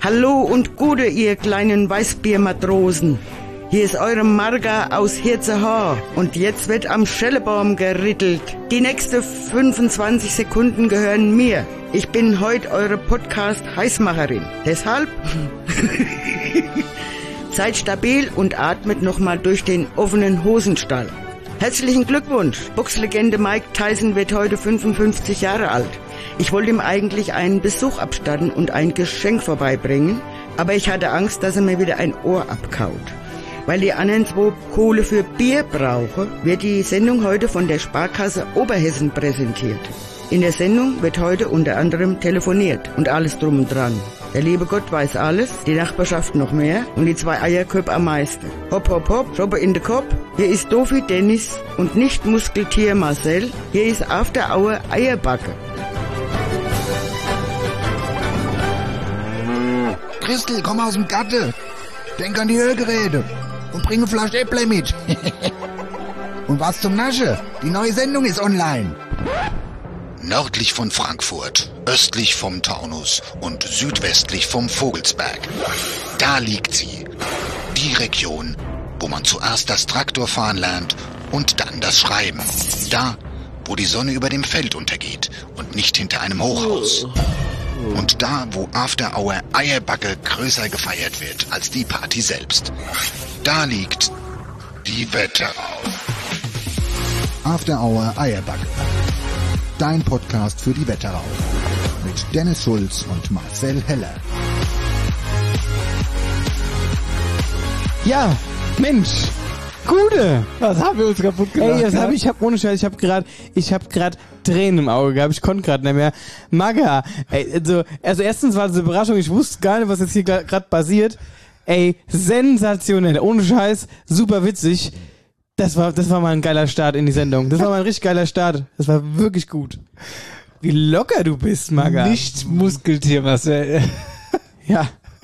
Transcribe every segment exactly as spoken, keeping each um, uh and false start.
Hallo und Gute, ihr kleinen Weißbiermatrosen. Hier ist eure Marga aus Hirzehaar und jetzt wird am Schellebaum gerittelt. Die nächsten fünfundzwanzig Sekunden gehören mir. Ich bin heute eure Podcast-Heißmacherin. Deshalb seid stabil und atmet nochmal durch den offenen Hosenstall. Herzlichen Glückwunsch. Boxlegende Mike Tyson wird heute fünfundfünfzig Jahre alt. Ich wollte ihm eigentlich einen Besuch abstatten und ein Geschenk vorbeibringen, aber ich hatte Angst, dass er mir wieder ein Ohr abkaut. Weil die anderen zwei Kohle für Bier brauchen, wird die Sendung heute von der Sparkasse Oberhessen präsentiert. In der Sendung wird heute unter anderem telefoniert und alles drum und dran. Der liebe Gott weiß alles, die Nachbarschaft noch mehr und die zwei Eierköpfe am meisten. Hopp, hopp, hopp, Robbe in den Kopf. Hier ist Dofi Dennis und nicht Muskeltier Marcel. Hier ist After Hour Eierbacke. Christel, komm aus dem Gatte. Denk an die Hörgeräte und bring eine Flasche Äpple mit. Und was zum Nasche? Die neue Sendung ist online. Nördlich von Frankfurt, östlich vom Taunus und südwestlich vom Vogelsberg. Da liegt sie. Die Region, wo man zuerst das Traktorfahren lernt und dann das Schreiben. Da, wo die Sonne über dem Feld untergeht und nicht hinter einem Hochhaus. Und da, wo After Hour Eierbacke größer gefeiert wird als die Party selbst. Da liegt die Wetterau. After Hour Eierbacke. Dein Podcast für die Wetterau. Mit Dennis Schulz und Marcel Heller. Ja, Mensch. Gute. Was haben wir uns kaputt gemacht? Ey, das hab ich, ich hab ohne Scheiß, ich hab grad, ich hab grad Tränen im Auge gehabt, ich konnte grad nicht mehr. Maga, ey, also, also erstens war das eine Überraschung, ich wusste gar nicht, was jetzt hier gerade passiert. Ey, sensationell, ohne Scheiß, super witzig. Das war, das war mal ein geiler Start in die Sendung. Das war mal ein richtig geiler Start. Das war wirklich gut. Wie locker du bist, Maga. Nicht Muskeltier, Marcel. Ja.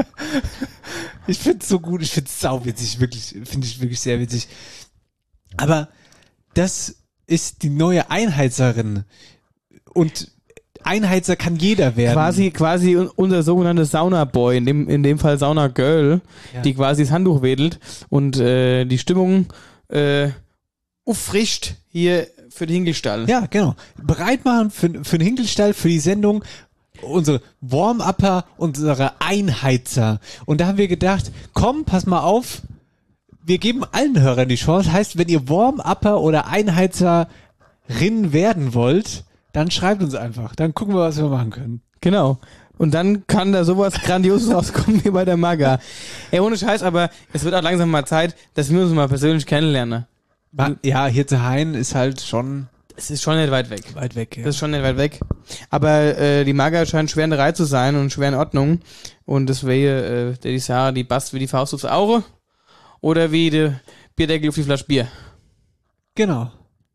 Ich find's so gut, ich find's sauwitzig, wirklich, finde ich wirklich sehr witzig. Aber das ist die neue Einheizerin. Und Einheizer kann jeder werden. Quasi, quasi unser sogenanntes Saunaboy, in dem, in dem Fall Sauna-Girl, ja, die quasi das Handtuch wedelt und äh, die Stimmung äh, auffrischt hier für den Hinkelstall. Ja, genau. Bereit machen für, für den Hinkelstall, für die Sendung. Unsere Warm-Upper, unsere Einheizer. Und da haben wir gedacht, komm, pass mal auf, wir geben allen Hörern die Chance. Heißt, wenn ihr Warm-Upper oder Einheizerin werden wollt, dann schreibt uns einfach. Dann gucken wir, was wir machen können. Genau. Und dann kann da sowas Grandioses rauskommen wie bei der Maga. Ey, ohne Scheiß, aber es wird auch langsam mal Zeit, dass wir uns mal persönlich kennenlernen. Ja, hier zu Hain ist halt schon... Es ist schon nicht weit weg. Weit weg, ja. Das ist schon nicht weit weg. Aber äh, die Maga scheint schwer in der Reihe zu sein und schwer in Ordnung. Und deswegen, äh, der die Sarah, die passt wie die Faust aufs Auge. Oder wie der Bierdeckel auf die Flasche Bier. Genau.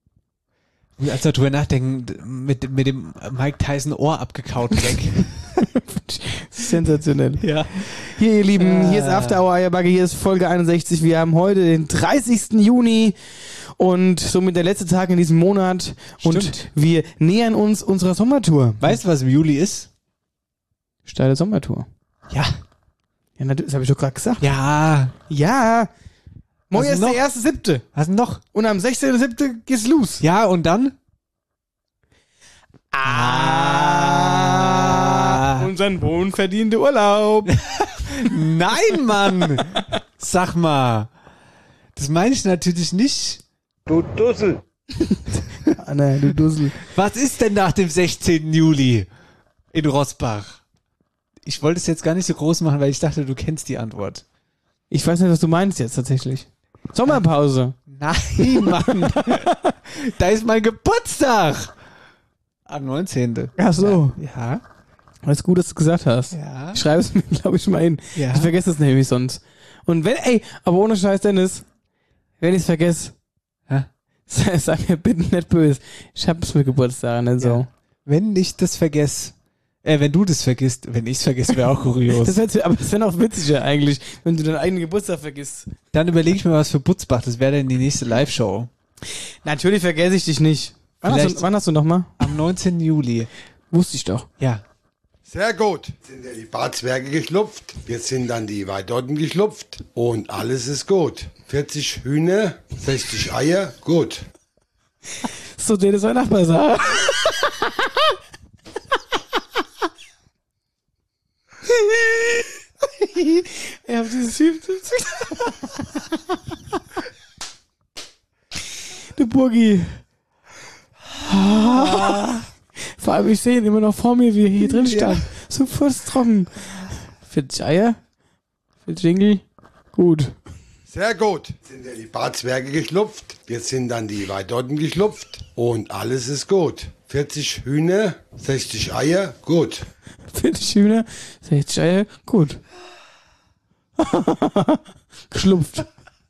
Und als wir drüber nachdenken, mit, mit dem Mike Tyson Ohr abgekaut weg. Sensationell. Ja. Hier, ihr Lieben, äh. hier ist After Hour Eierbacke, hier ist Folge einundsechzig. Wir haben heute den dreißigsten Juni und somit der letzte Tag in diesem Monat. Stimmt. Und wir nähern uns unserer Sommertour. Weißt du, was im Juli ist? Steile Sommertour. Ja. Ja, natürlich, das habe ich doch gerade gesagt. Ja. Ja. Morgen Was ist noch? der erste siebte. Was denn noch? Und am sechzehnten siebten geht's los. Ja, und dann? Ah. Unseren wohlverdienten Urlaub. Nein, Mann. Sag mal. Das meine ich natürlich nicht. Du Dussel. Anna, du Dussel. Was ist denn nach dem sechzehnten Juli in Rossbach? Ich wollte es jetzt gar nicht so groß machen, weil ich dachte, du kennst die Antwort. Ich weiß nicht, was du meinst jetzt tatsächlich. Sommerpause. Nein, Mann. Da ist mein Geburtstag. Am neunzehnten Ach so. Ja. Alles gut, dass du gesagt hast. Ja. Ich schreibe es mir, glaube ich, mal hin. Ja. Ich vergesse es nämlich sonst. Und wenn, ey, aber ohne Scheiß, Dennis, wenn ich es vergesse, Hä? sei, sei mir bitte nicht böse. Ich hab's mit Geburtstag nicht so. Ja. Wenn ich das vergesse, äh, wenn du das vergisst, wenn ich es vergesse, wäre auch kurios. Das wär, aber das wäre noch witziger eigentlich, wenn du deinen eigenen Geburtstag vergisst. Dann überlege ich mir was für Butzbach, das wäre dann die nächste Live-Show. Natürlich vergesse ich dich nicht. Wann hast, Vielleicht- du, wann hast du nochmal? Am neunzehnten Juli. Wusste ich doch. Ja. Sehr gut. Jetzt sind ja die Barzwerge geschlupft, jetzt sind dann die Weidotten geschlupft und alles ist gut. vierzig Hühner, sechzig Eier, gut. So, der ist mein Nachbar sagt. Ich hab dieses Typ. Du Burgi. Vor allem, ich sehe ihn immer noch vor mir, wie er hier drin stand. Ja. So furztrocken. vierzig Eier? vierzig Jingle? Gut. Sehr gut. Jetzt sind ja die Barzwerge geschlupft, jetzt sind dann die Weidotten geschlupft und alles ist gut. vierzig Hühner, sechzig Eier, gut. vierzig Hühner, sechzig Eier, gut. Geschlupft.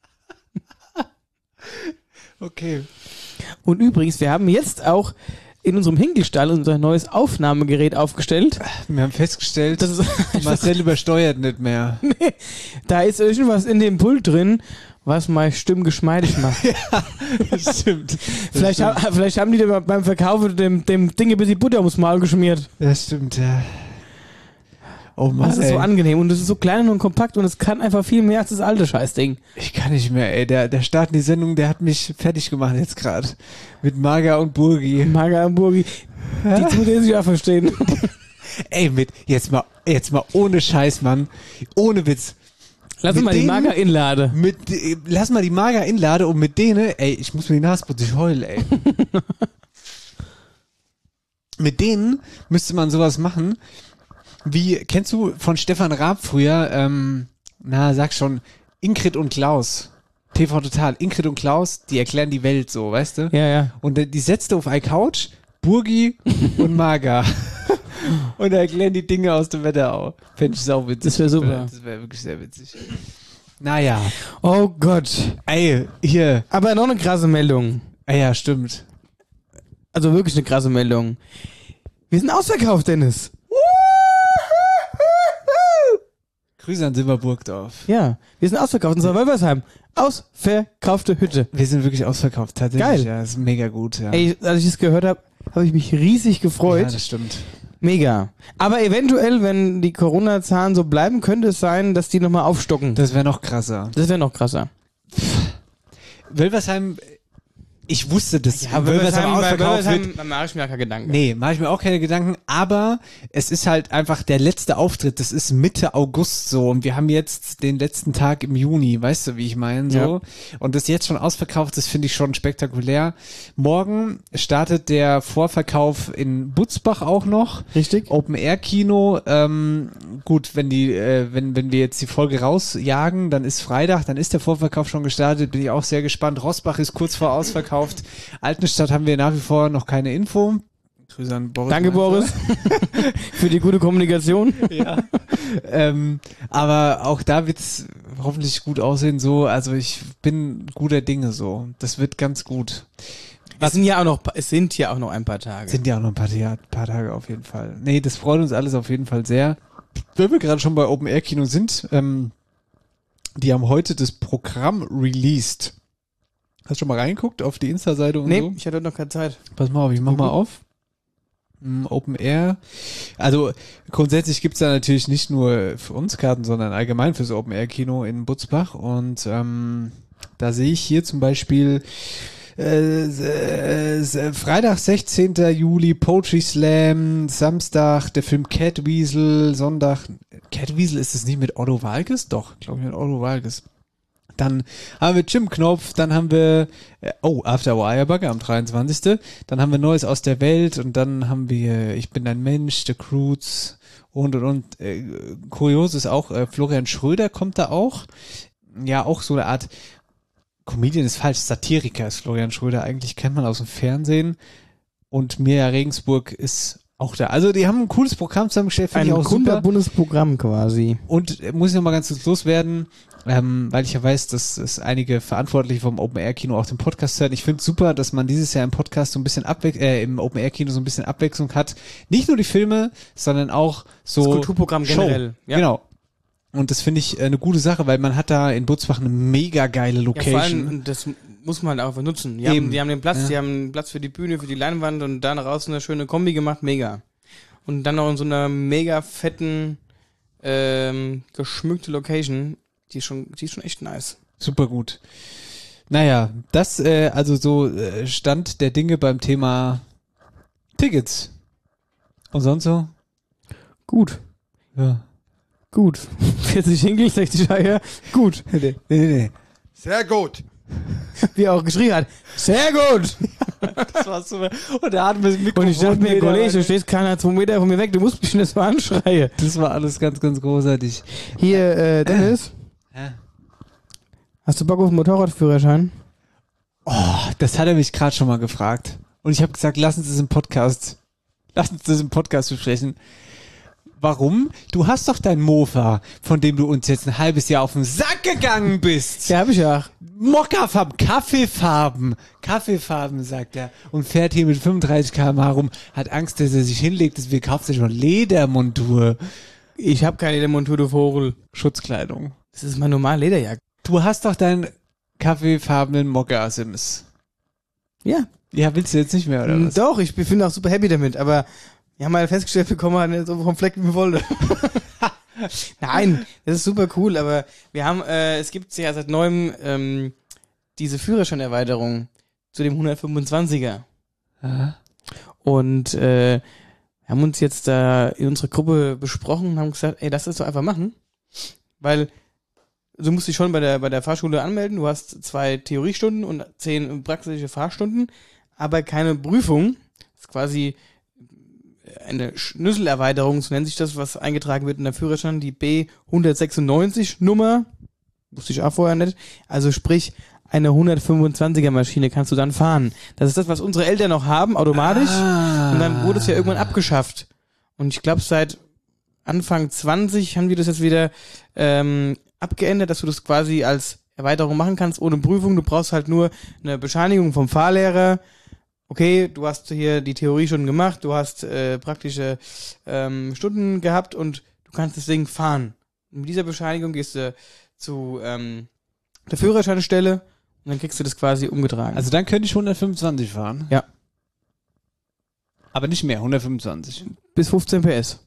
Okay. Und übrigens, wir haben jetzt auch in unserem Hinkelstall unser neues Aufnahmegerät aufgestellt. Wir haben festgestellt, das ist Marcel übersteuert nicht mehr. Nee, da ist irgendwas in dem Pult drin, was meine Stimme geschmeidig macht. Ja, das stimmt. Das vielleicht, stimmt. Ha, vielleicht haben die da beim Verkauf dem, dem Ding ein bisschen Butter ums Maul geschmiert. Das stimmt, ja. Oh Mann, das ist ey. so angenehm und es ist so klein und kompakt und es kann einfach viel mehr als das alte Scheißding. Ich kann nicht mehr, ey. Der, der Start in die Sendung, der hat mich fertig gemacht jetzt gerade. Mit Marga und Burgi. Marga und Burgi. Ja? Die zu denen sich auch verstehen. Ey, mit, jetzt mal, jetzt mal ohne Scheiß, Mann. Ohne Witz. Lass mit mal die denen, Marga inlade. Mit, lass mal die Marga inlade und mit denen, ey, ich muss mir die Nase putzen, ich heul, ey. Mit denen müsste man sowas machen. Wie, kennst du von Stefan Raab früher, ähm, na, sag schon, Ingrid und Klaus. T V Total. Ingrid und Klaus, die erklären die Welt so, weißt du? Ja, ja. Und die setzte auf eine Couch, Burgi und Marga. Und da erklären die Dinge aus dem Wetterau. Fände ich sau witzig. Das wäre super. Das wäre wirklich sehr witzig. Naja. Oh Gott. Ey, hier. Aber noch eine krasse Meldung. Ah ja, stimmt. Also wirklich eine krasse Meldung. Wir sind ausverkauft, Dennis. Grüße an Silberburgdorf. Ja, wir sind ausverkauft. Unser Wölversheim. Ausverkaufte Hütte. Wir sind wirklich ausverkauft, tatsächlich. Geil. Ja, das ist mega gut, ja. Ey, als ich das gehört habe, habe ich mich riesig gefreut. Ja, das stimmt. Mega. Aber eventuell, wenn die Corona-Zahlen so bleiben, könnte es sein, dass die nochmal aufstocken. Das wäre noch krasser. Das wäre noch krasser. Wölversheim, ich wusste, dass Ja, Wölversheim ausverkauft wird. Wölversheim mache ich mir keine Gedanken. Nee, mache ich mir auch keine Gedanken, aber es ist halt einfach der letzte Auftritt, das ist Mitte August so und wir haben jetzt den letzten Tag im Juni, weißt du, wie ich meine, so. Ja. Und das jetzt schon ausverkauft, das finde ich schon spektakulär. Morgen startet der Vorverkauf in Butzbach auch noch. Richtig. Open-Air-Kino, ähm, gut, wenn die, äh, wenn, wenn wir jetzt die Folge rausjagen, dann ist Freitag, dann ist der Vorverkauf schon gestartet, bin ich auch sehr gespannt. Rossbach ist kurz vor ausverkauft. Altenstadt haben wir nach wie vor noch keine Info. Grüße an Boris. Danke, Boris, für die gute Kommunikation. Ja. ähm, aber auch da wird's hoffentlich gut aussehen so. Also ich bin guter Dinge so. Das wird ganz gut. Es sind ja auch noch, es sind ja auch noch ein paar Tage. Sind ja auch noch ein paar, ja, paar Tage auf jeden Fall. Nee, das freut uns alles auf jeden Fall sehr. Wenn wir gerade schon bei Open Air Kino sind, ähm, die haben heute das Programm released. Hast du schon mal reingeguckt auf die Insta-Seite und nee, so? ich hatte noch keine Zeit. Pass mal auf, ich mach mal auf. Mm, Open Air. Also grundsätzlich gibt's da natürlich nicht nur für uns Karten, sondern allgemein fürs Open Air Kino in Butzbach. Und ähm, da sehe ich hier zum Beispiel äh, äh, Freitag, sechzehnten Juli, Poetry Slam, Samstag der Film Catweasel, Sonntag, Catweasel ist es nicht mit Otto Walkes? Doch, glaube ich mit Otto Walkes. Dann haben wir Jim Knopf, dann haben wir, äh, oh, After Wirebugger am dreiundzwanzigsten Dann haben wir Neues aus der Welt und dann haben wir Ich bin ein Mensch, The Croods und und und. Äh, kurios ist auch, äh, Florian Schröder kommt da auch. Ja, auch so eine Art, Comedian ist falsch, Satiriker ist Florian Schröder, eigentlich kennt man aus dem Fernsehen. Und Mirja Regensburg ist auch da. Also die haben ein cooles Programm zusammengestellt, finde ich Ein auch super. buntes Programm quasi. Und äh, muss ich noch mal ganz kurz loswerden, ähm, weil ich ja weiß, dass es einige Verantwortliche vom Open Air Kino auch den Podcast hören. Ich finde es super, dass man dieses Jahr im Podcast so ein bisschen abwech äh, im Open Air Kino so ein bisschen Abwechslung hat. Nicht nur die Filme, sondern auch so Das Kulturprogramm Show. generell. Ja. Genau. Und das finde ich äh, eine gute Sache, weil man hat da in Butzbach eine mega geile Ja, Location. vor allem, das muss man halt auch nutzen. Die Eben. haben, die haben den Platz, Ja. die haben einen Platz für die Bühne, für die Leinwand und da draußen eine schöne Kombi gemacht, mega. und dann noch in so einer mega fetten, ähm, geschmückte Location. Die ist schon, die ist schon echt nice. Super gut. Naja, das, äh, also so äh, Stand der Dinge beim Thema Tickets. Und sonst so? Gut. Ja. Gut. vierzig Hinkel, sechzig Eier. Gut. Nee, nee, nee. Sehr gut. Wie er auch geschrien hat. Sehr gut. Das war super. Und er hat mir das Mikrofon. Und ich dachte mir, wieder- Kollege, du stehst keiner zwei Meter von mir weg, du musst mich nicht so anschreien. Das war alles ganz, ganz großartig. Hier, äh, Dennis. Ja. Hast du Bock auf einen Motorradführerschein? Oh, das hat er mich gerade schon mal gefragt. Und ich habe gesagt, lass uns das im Podcast, lass uns das im Podcast besprechen. Warum? Du hast doch dein Mofa, von dem du uns jetzt ein halbes Jahr auf den Sack gegangen bist. Ja, hab ich ja. Mokkafarben, Kaffeefarben, Kaffeefarben, sagt er. Und fährt hier mit fünfunddreißig Kilometer pro Stunde rum, hat Angst, dass er sich hinlegt, deswegen kauft er schon Ledermontur. Ich hab keine Ledermontur, du Vogel. Schutzkleidung. Das ist mein normal Lederjacke. Du hast doch deinen kaffeefarbenen Mokka-Sims. Ja. Ja, willst du jetzt nicht mehr, oder Mm, was? Doch, ich bin auch super happy damit, aber wir haben mal festgestellt, wir kommen halt nicht so vom Fleck, wie wir wollen. Nein, das ist super cool, aber wir haben, äh, es gibt ja seit neuem ähm, diese Führerscheinerweiterung zu dem hundertfünfundzwanziger. Aha. Und äh, haben uns jetzt da in unserer Gruppe besprochen und haben gesagt, ey, lass das doch einfach machen. Weil du musst dich schon bei der bei der Fahrschule anmelden, du hast zwei Theoriestunden und zehn praktische Fahrstunden, aber keine Prüfung. Das ist quasi eine Schlüsselerweiterung, so nennt sich das, was eingetragen wird in der Führerschein, die B hundertsechsundneunzig Nummer, wusste ich auch vorher nicht, also sprich, eine hundertfünfundzwanziger Maschine kannst du dann fahren. Das ist das, was unsere Eltern noch haben, automatisch, Ah. und dann wurde es ja irgendwann abgeschafft. Und ich glaube, seit Anfang zwanzig haben wir das jetzt wieder ähm, abgeändert, dass du das quasi als Erweiterung machen kannst, ohne Prüfung. Du brauchst halt nur eine Bescheinigung vom Fahrlehrer. Okay, du hast hier die Theorie schon gemacht, du hast äh, praktische ähm, Stunden gehabt und du kannst das Ding fahren. Und mit dieser Bescheinigung gehst du zu ähm, der Führerscheinstelle und dann kriegst du das quasi umgetragen. Also dann könnte ich hundertfünfundzwanzig fahren. Ja. Aber nicht mehr, hundertfünfundzwanzig. bis fünfzehn P S.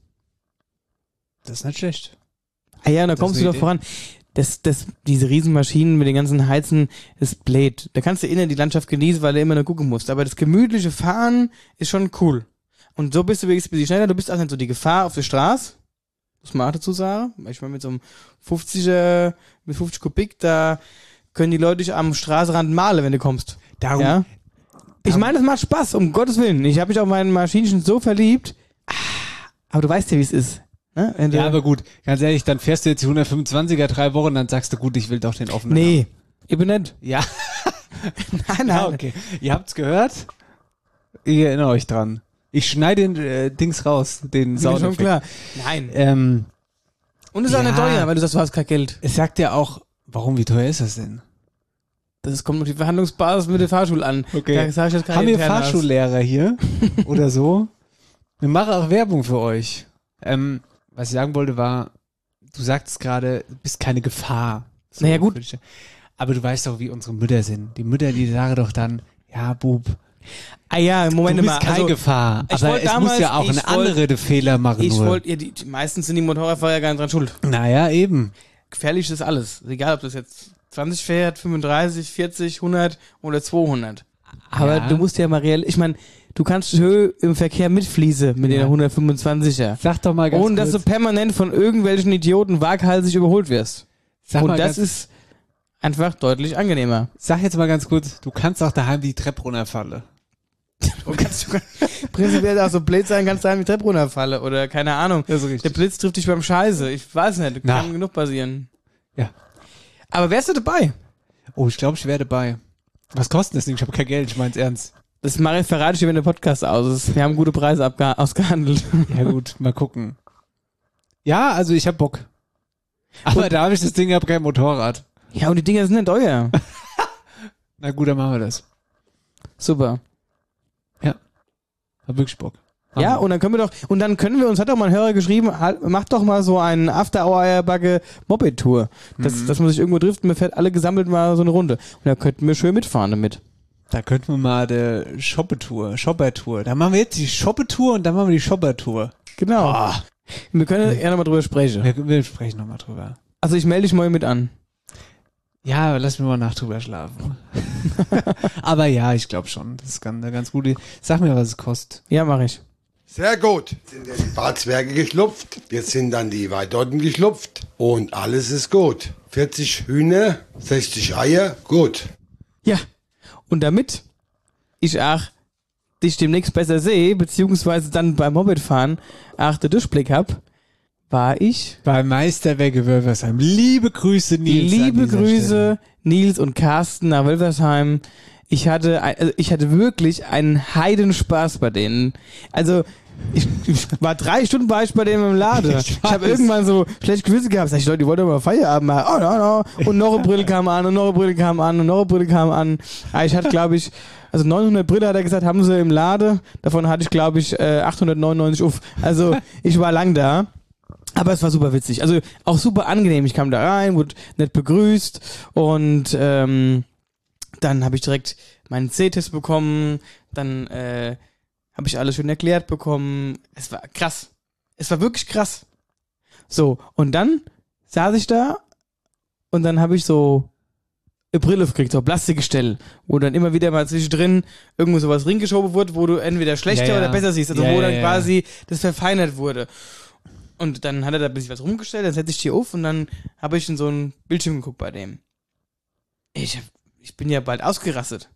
Das ist nicht schlecht. Ah ja, da Das kommst ist du eine doch Idee. voran. Das, das, diese Riesenmaschinen mit den ganzen Heizen, das bläht. Da kannst du innen die Landschaft genießen, weil du immer nur gucken musst. Aber das gemütliche Fahren ist schon cool. Und so bist du wirklich ein bisschen schneller. Du bist auch nicht so die Gefahr auf der Straße. Muss man auch dazu sagen. Ich meine, mit so einem fünfziger, mit fünfzig Kubik, da können die Leute dich am Straßenrand malen, wenn du kommst. Darum, Ja? Ich meine, das macht Spaß, um Gottes Willen. Ich habe mich auf meinen Maschinchen so verliebt. Ah, aber du weißt ja, wie es ist. Ne? Wenn du- ja, aber gut, ganz ehrlich, dann fährst du jetzt die hundertfünfundzwanziger drei Wochen, dann sagst du, gut, ich will doch den offenen. Nee, ich bin nicht. Ja, Nein, nein. ja, okay. Ihr habt's gehört? Ich erinnere euch dran. Ich schneide den äh, Dings raus, den Ist mir schon Soundeffekt. klar. Nein. Ähm, Und es ist auch Ja. nicht teuer, weil du sagst, du hast kein Geld. es sagt ja auch, warum, wie teuer ist das denn? Das kommt auf die Verhandlungsbasis mit der Fahrschule an. Okay. Da sag ich jetzt keine Haben wir Internas. Fahrschullehrer hier oder so? Wir machen auch Werbung für euch. Ähm, was ich sagen wollte war, du sagtest gerade, du bist keine Gefahr. So, Naja, gut. für dich. Aber du weißt doch, wie unsere Mütter sind. Die Mütter, die sagen doch dann, ja, Bub, Ah ja, Moment du bist mal. keine Also, Gefahr. ich Aber wollt es damals- muss ja auch ich eine wollt- andere Fehler machen ich nur. wollte, ja, die, die meistens sind die Motorradfahrer ja gar nicht dran schuld. Naja, eben. Gefährlich ist alles. Egal, ob das jetzt zwanzig fährt, fünfunddreißig, vierzig, hundert oder zweihundert. Aber Ja. du musst ja mal real, ich meine, du kannst schön im Verkehr mitfließen mit Ja. den hundertfünfundzwanziger. Sag doch mal ganz Ohne dass du kurz. permanent von irgendwelchen Idioten waghalsig überholt wirst. Sag Und mal das ganz, ist einfach deutlich angenehmer. Sag jetzt mal ganz kurz, du kannst auch daheim die Treppe runterfallen. Du kannst sogar prinzipiell auch so blöd sein, kannst daheim die Treppe runterfallen oder keine Ahnung. Das ist Der richtig. Blitz trifft dich beim Scheiße. Ich weiß nicht, Na. kann genug passieren. Ja. Aber wärst du dabei? Oh, ich glaube, ich wäre dabei. Was kostet das Ding? Ich habe kein Geld, ich mein's ernst. Das mache ich, verrate ich dir, wenn der Podcast aus ist. Wir haben gute Preise abge- ausgehandelt. Ja gut, mal gucken. Ja, also ich hab Bock. Aber da habe ich das Ding, hab kein Motorrad. Ja, und die Dinger sind nicht teuer. Na gut, dann machen wir das. Super. Hab wirklich Bock. Ja, und dann können wir doch, und dann können wir uns, hat doch mal ein Hörer geschrieben, halt, macht doch mal so einen After-Hour-Eierbacke Moped-Tour. Das, Mhm. dass man sich irgendwo trifft und wir fährt alle gesammelt mal so eine Runde. Und da könnten wir schön mitfahren damit. Da könnten wir mal die Shoppe-Tour, Shopper-Tour. Da machen wir jetzt die Shoppe-Tour und dann machen wir die Shopper-Tour. Genau. Oh. Wir können ja nochmal drüber sprechen. Wir, wir sprechen nochmal drüber. Also ich melde dich morgen mit an. Ja, lass mir mal Nacht drüber schlafen. Aber ja, ich glaube schon. Das ist ganz, eine ganz gute. Sag mir, was es kostet. Ja, mache ich. Sehr gut. Jetzt sind ja die Barzwerge geschlupft. Jetzt sind dann die Weidotten geschlupft. Und alles ist gut. vierzig Hühner, sechzig Eier, gut. Ja. Und damit ich auch dich demnächst besser sehe, beziehungsweise dann beim Mopedfahren auch den Durchblick hab, war ich bei Meisterwerke Wölversheim. Liebe Grüße, Nils. Liebe Grüße, Stelle. Nils und Carsten nach Wölversheim. Ich hatte, also ich hatte wirklich einen Heidenspaß bei denen. Also, ich, ich war drei Stunden war ich bei denen im Laden. Ich, ich habe irgendwann so schlecht Gewissen gehabt. Sag ich, Leute, die wollten mal Feierabend machen. Oh, no, no. Und noch eine Brille kam an, und noch eine Brille kam an, und noch eine Brille kam an. Aber ich hatte, glaube ich, also neunhundert Brille, hat er gesagt, haben sie im Laden. Davon hatte ich, glaube ich, achthundertneunundneunzig auf. Also, ich war lang da. Aber es war super witzig. Also, auch super angenehm. Ich kam da rein, wurde nett begrüßt und, ähm, dann habe ich direkt meinen C-Test bekommen, dann äh, habe ich alles schön erklärt bekommen. Es war krass. Es war wirklich krass. So, und dann saß ich da und dann habe ich so eine Brille gekriegt, so ein Plastikgestell, wo dann immer wieder mal zwischendrin irgendwo sowas reingeschoben wurde, wo du entweder schlechter ja, ja. oder besser siehst, also ja, wo dann ja, quasi ja. das verfeinert wurde. Und dann hat er da ein bisschen was rumgestellt, dann setze ich die auf und dann habe ich in so einen Bildschirm geguckt bei dem. Ich hab Ich bin ja bald ausgerastet.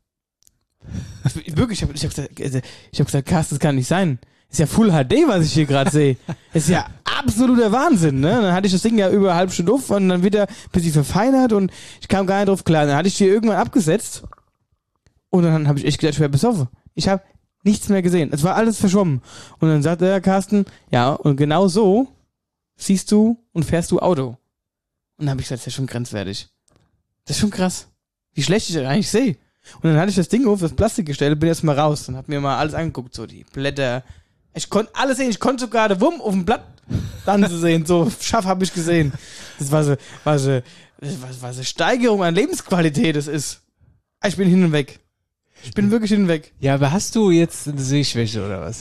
Ich, wirklich, ich habe ich hab gesagt, ich hab gesagt, Carsten, das kann nicht sein. Ist ja Full H D, was ich hier gerade sehe. Ist ja absoluter Wahnsinn, ne? Dann hatte ich das Ding ja über eine halbe Stunde auf und dann wieder ein bisschen verfeinert und ich kam gar nicht drauf klar. Dann hatte ich die irgendwann abgesetzt und dann habe ich echt gedacht, ich wäre besoffen. Ich habe nichts mehr gesehen. Es war alles verschwommen. Und dann sagte der Carsten, ja, und genau so siehst du und fährst du Auto. Und dann habe ich gesagt, das ist ja schon grenzwertig. Das ist schon krass. Wie schlecht ich das eigentlich sehe. Und dann hatte ich das Ding auf, das Plastikgestell, bin jetzt mal raus und hab mir mal alles angeguckt, so die Blätter. Ich konnte alles sehen, ich konnte sogar den Wumm auf dem Blatt dann sehen, so scharf habe ich gesehen. Das war so, war so, was, was eine Steigerung an Lebensqualität das ist. Ich bin hin und weg. Ich bin wirklich hin und weg. Ja, aber hast du jetzt eine Sehschwäche oder was?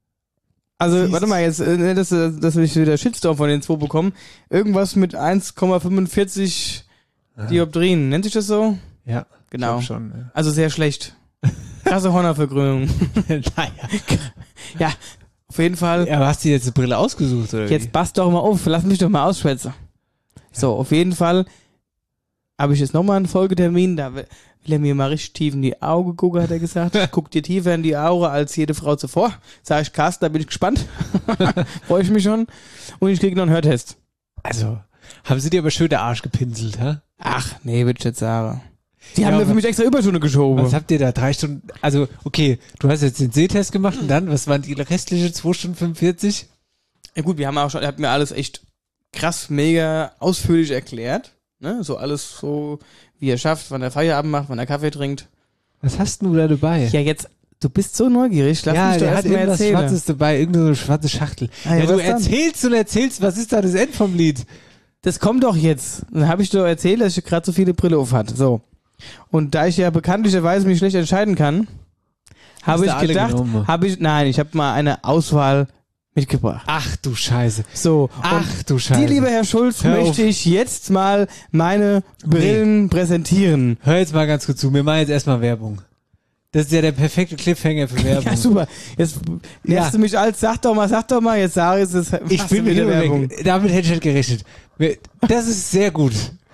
Also, Siehst warte mal, jetzt, äh, dass, dass ich wieder Shitstorm von den zwei bekomme. Irgendwas mit eins Komma fünfundvierzig ah. Dioptrien. Nennt sich das so? Ja. Genau. Schon, ja. Also sehr schlecht. Krasse Hornervergrünung. Naja. Ja, auf jeden Fall. Ja, aber hast du jetzt eine Brille ausgesucht, oder Jetzt wie? passt doch mal auf, lass mich doch mal ausschwätzen. Ja. So, auf jeden Fall habe ich jetzt nochmal einen Folgetermin, da will er mir mal richtig tief in die Augen gucken, hat er gesagt. Guck dir tiefer in die Augen als jede Frau zuvor. Sag ich, Carsten, da bin ich gespannt. Freue ich mich schon. Und ich kriege noch einen Hörtest. Also, haben sie dir aber schön der Arsch gepinselt, hä? Ach, nee, würde ich jetzt sagen. Die ja, haben mir für mich extra Überstunde geschoben. Was habt ihr da? Drei Stunden? Also, okay, du hast jetzt den Sehtest gemacht und dann, was waren die restliche zwei Stunden fünfundvierzig? Ja gut, wir haben auch schon, er hat mir alles echt krass, mega ausführlich erklärt. Ne? So alles so, wie er schafft, wann er Feierabend macht, wann er Kaffee trinkt. Was hast du da dabei? Ja, jetzt, du bist so neugierig, lass ja, mich doch der erst hat mal irgendwas erzählen. Schwarzes dabei, irgendeine schwarze Schachtel. Ah, ja, ja, du was dann? erzählst und erzählst, was ist da das End vom Lied? Das kommt doch jetzt. Dann habe ich dir erzählt, dass ich gerade so viele Brille auf hatte. So. Und da ich ja bekanntlicherweise mich schlecht entscheiden kann, habe ich gedacht, habe ich, nein, ich habe mal eine Auswahl mitgebracht. Ach du Scheiße. So. Ach du Scheiße. Die, lieber Herr Schulz, Hör möchte auf. ich jetzt mal meine Brillen nee. präsentieren. Hör jetzt mal ganz kurz zu. Wir machen jetzt erstmal Werbung. Das ist ja der perfekte Cliffhanger für Werbung. Ja, super. Jetzt Ja. lässt du mich als, sag doch mal, sag doch mal, jetzt sag ich es. Ich bin wieder Werbung. Damit hätte ich nicht gerechnet. Das ist sehr gut.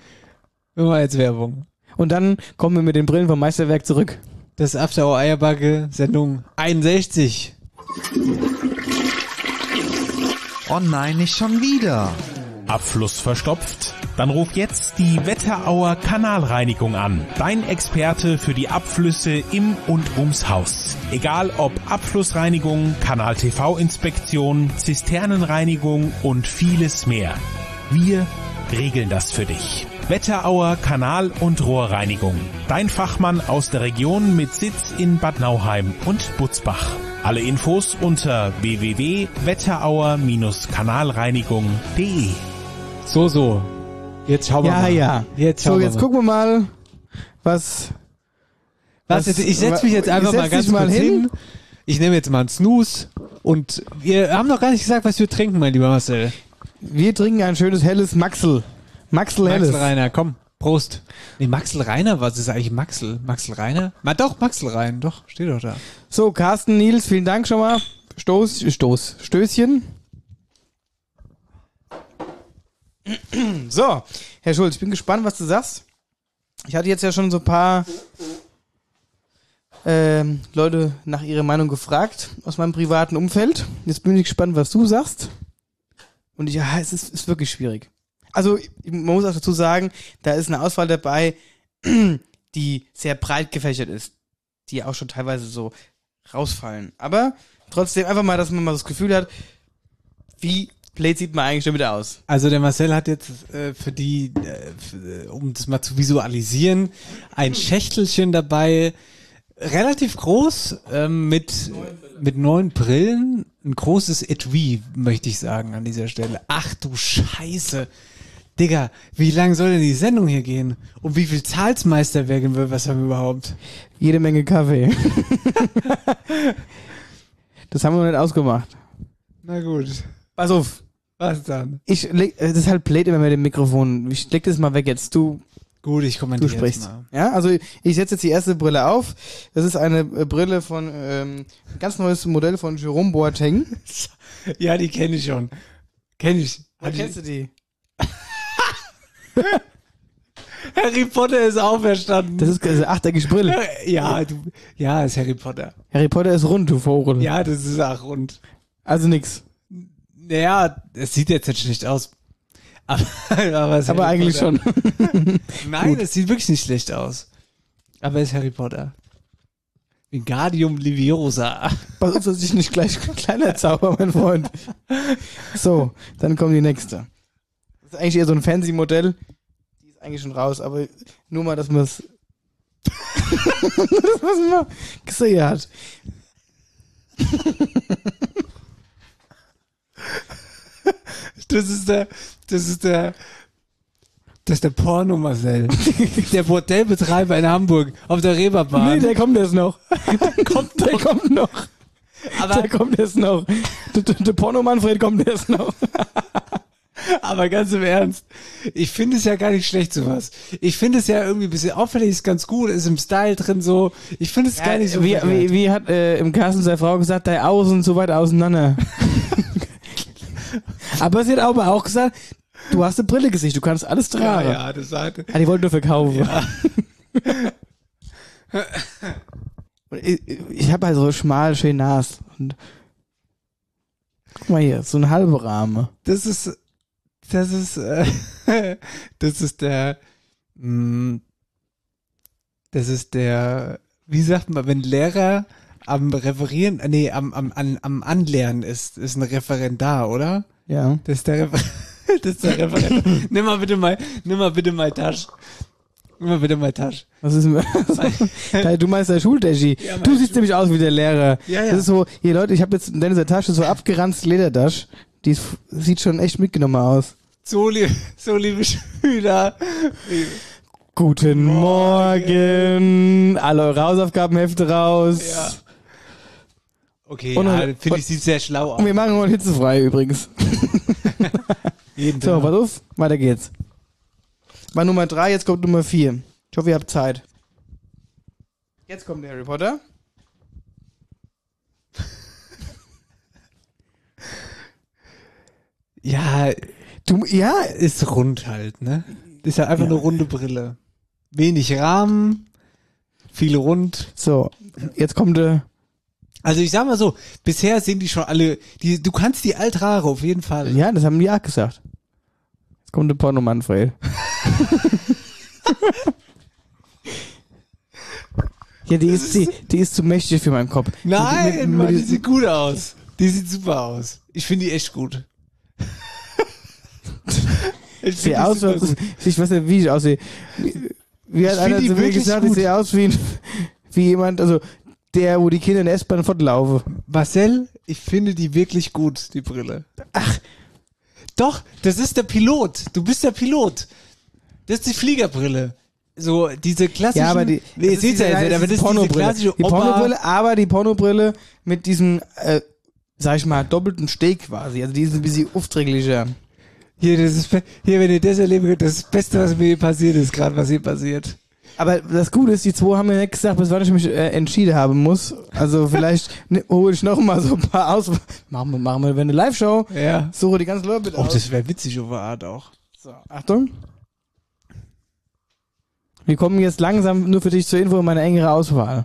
Wir machen jetzt Werbung. Und dann kommen wir mit den Brillen vom Meisterwerk zurück. Das After Hour Eierbacke, Sendung einundsechzig. Oh nein, nicht schon wieder. Abfluss verstopft? Dann ruf jetzt die Wetterauer Kanalreinigung an. Dein Experte für die Abflüsse im und ums Haus. Egal ob Abflussreinigung, Kanal-T V-Inspektion, Zisternenreinigung und vieles mehr. Wir regeln das für dich. Wetterauer Kanal- und Rohrreinigung. Dein Fachmann aus der Region mit Sitz in Bad Nauheim und Butzbach. Alle Infos unter w w w punkt wetterauer kanalreinigung punkt de. So, so. Jetzt schauen wir Ja, mal. ja. Jetzt So, schauen jetzt wir mal. gucken wir mal, was... Was, jetzt, ich setze mich jetzt einfach setz mal ganz dich mal kurz hin. hin. Ich nehme jetzt mal einen Snooze. Und wir haben noch gar nicht gesagt, was wir trinken, mein lieber Marcel. Wir trinken ein schönes helles Maxl. Maxl helles. Maxl Reiner, komm, Prost. Nee, Maxl Reiner, was ist eigentlich Maxl? Maxl Reiner? Na doch, Maxl Rein, doch, steht doch da. So, Carsten, Nils, vielen Dank schon mal. Stoß, Stoß, Stößchen. So, Herr Schulz, ich bin gespannt, was du sagst. Ich hatte jetzt ja schon so ein paar ähm, Leute nach ihrer Meinung gefragt aus meinem privaten Umfeld. Jetzt bin ich gespannt, was du sagst. Und ich, ja, es ist, ist wirklich schwierig. Also, man muss auch dazu sagen, da ist eine Auswahl dabei, die sehr breit gefächert ist, die auch schon teilweise so rausfallen. Aber trotzdem einfach mal, dass man mal das Gefühl hat, wie blöd sieht man eigentlich schon wieder aus. Also der Marcel hat jetzt äh, für die, äh, für, um das mal zu visualisieren, ein Schächtelchen dabei, relativ groß, ähm, mit, mit neun Brillen, ein großes Etui, möchte ich sagen an dieser Stelle. Ach du Scheiße. Digga, wie lang soll denn die Sendung hier gehen? Und wie viel Zahlsmeisterwerken wir, was haben wir überhaupt? Jede Menge Kaffee. Das haben wir noch nicht ausgemacht. Na gut. Pass auf. Was dann? Ich leg, das ist halt blöd immer mit dem Mikrofon. Ich leg das mal weg jetzt. Du, Gut, ich du kommentiere sprichst. jetzt mal. Ja, also ich setze jetzt die erste Brille auf. Das ist eine äh, Brille von, ähm, ein ganz neues Modell von Jerome Boateng. Ja, die kenne ich schon. Kenne ich. Woher kennst du die? Harry Potter ist auferstanden. Das ist eine achteckige Brille. Ja, du, ja, ist Harry Potter. Harry Potter ist rund, du Vogel. Ja, das ist auch rund. Also nix. Naja, es sieht jetzt nicht schlecht aus. Aber, aber, es ist Aber Harry eigentlich Potter. schon. Nein, es sieht wirklich nicht schlecht aus. Aber es ist Harry Potter. Wingardium Leviosa. Pass auf, dass ich nicht gleich kleiner zauber, mein Freund. So, dann kommt die nächste. Das ist eigentlich eher so ein Fancy-Modell. Die ist eigentlich schon raus, aber nur mal, dass man es dass man mal gesehen hat. Das ist der, das ist der, das ist der Porno Marcel. Der Bordellbetreiber in Hamburg auf der Reeperbahn. Nee, der kommt erst noch. Der kommt, der kommt noch. Aber, Der kommt erst noch. Der, der, der Porno-Manfred kommt erst noch. aber ganz im Ernst, ich finde es ja gar nicht schlecht, sowas. Ich finde es ja irgendwie ein bisschen auffällig, ist ganz gut, ist im Style drin so. Ich finde es gar nicht so wie, verkehrt. wie, wie hat äh, im Carsten seine Frau gesagt, deine Augen sind so weit auseinander. Aber sie hat aber auch gesagt, du hast eine Brille Gesicht, du kannst alles Ja, tragen. ja, das sagte. Ah, die wollte nur verkaufen. Ja. Und ich ich habe halt so schmal, schön Nas. Und guck mal hier, so ein halber Rahmen. Das ist, das ist, äh, das ist der, mh, das ist der, wie sagt man, wenn Lehrer am Referieren, äh, nee, am, am, am, am Anlernen ist, ist ein Referendar, oder? Ja. Das ist der, Refer das ist der Referendar. Nimm mal bitte mal, nimm mal bitte mal Tasch. Nimm mal bitte mal Tasch. Was ist denn, du meinst der Schuldeschi. Ja, mein du siehst Schul- nämlich aus wie der Lehrer. Ja, ja. Das ist so, hier Leute, ich habe jetzt in dieser Tasche so abgeranzte Ledertasche. Die ist, sieht schon echt mitgenommen aus. So, lieb, so liebe Schüler. Guten Morgen. Alle eure Hausaufgabenhefte raus. Ja. Okay, Und- ja, finde und- ich, sieht sehr schlau Und wir aus. machen heute hitzefrei übrigens. Jeden So, Tag. pass auf, weiter geht's. War Nummer drei, jetzt kommt Nummer vier. Ich hoffe, ihr habt Zeit. Jetzt kommt der Harry Potter. Ja, Du, ja, ist rund halt, ne? Ist ja einfach Ja. eine runde Brille. Wenig Rahmen, viel rund. so, jetzt kommt der. Also ich sag mal so, bisher sind die schon alle, die, du kannst die Altrare auf jeden Fall. Ja, das haben die auch gesagt. Jetzt kommt der Porno-Manfred. Ja, die ist, die, die ist zu mächtig für meinen Kopf. Nein, Mit- mit- Mann, die mit- sieht gut aus. Die sieht super aus. Ich finde die echt gut. Ich Ich sehe find die aus, super was, gut. ich weiß nicht, wie ich aussehe. Wie, wie hat Ich einer find die zu mir wirklich gesagt, ich gut. sehe aus wie, ein, wie jemand, also der, wo die Kinder in der S-Bahn fortlaufen. Marcel, ich finde die wirklich gut, die Brille. Ach, doch, das ist der Pilot. Du bist der Pilot. Das ist die Fliegerbrille. So, diese klassischen... Ja, aber die, nee, das ist seht diese- ihr jetzt das nicht, aber ist das ist diese Pornobrille. klassische Die Opa... Pornobrille, aber die Pornobrille mit diesem äh, sag ich mal, doppelten Steg quasi. Also die ist ein bisschen aufträglicher. Hier, das ist, hier, wenn ihr das erleben könnt, das ist das Beste, was mir hier passiert ist, gerade was hier passiert. Aber das Gute ist, die zwei haben mir nicht gesagt, bis wann ich mich äh, entschieden haben muss. Also vielleicht ne, hole ich noch mal so ein paar aus. Machen wir, machen wir eine Live-Show. Ja. Suche die ganzen Leute Oh, aus. das wäre witzig auf eine Art auch. So, Achtung. Wir kommen jetzt langsam nur für dich zur Info in meine engere Auswahl.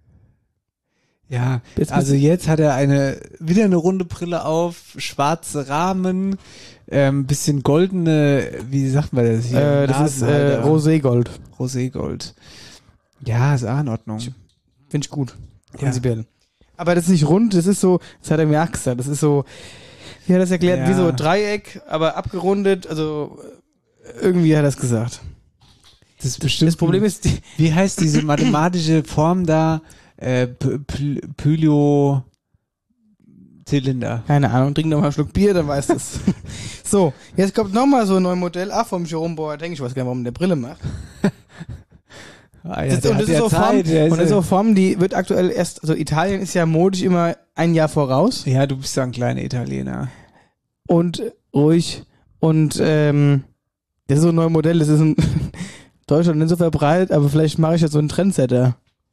Ja, Jetzt also jetzt hat er eine wieder eine runde Brille auf, schwarze Rahmen, ähm, bisschen goldene, wie sagt man das hier? Äh, das ist äh, Roségold. Roségold. Ja, ist auch in Ordnung. Finde ich gut. Prinzipiell. Ja. Aber das ist nicht rund, das ist so, das hat er mir auch gesagt, das ist so, wie hat er das erklärt, Ja. wie so Dreieck, aber abgerundet, also irgendwie hat er das gesagt. Das ist bestimmt. Das Problem ist, die, wie heißt diese mathematische Form da? Äh, Pylio Zylinder. Keine Ahnung, trink noch mal einen Schluck Bier, dann weißt du es. So, jetzt kommt noch mal so ein neues Modell, ach, vom Jerome Boateng, ich weiß gar nicht, warum der Brille macht. Ah, ja, das, der und hat das ist ja so Form, Zeit, der ist und das ist ja- so Form, die wird aktuell erst, also Italien ist ja modisch immer ein Jahr voraus. Ja, du bist ja ein kleiner Italiener. Und ruhig. Und ähm, das ist so ein neues Modell, das ist in Deutschland nicht so verbreitet, aber vielleicht mache ich jetzt so einen Trendsetter.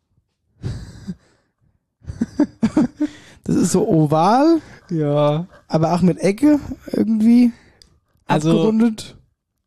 Das ist so oval, Ja. aber auch mit Ecke irgendwie Also- abgerundet.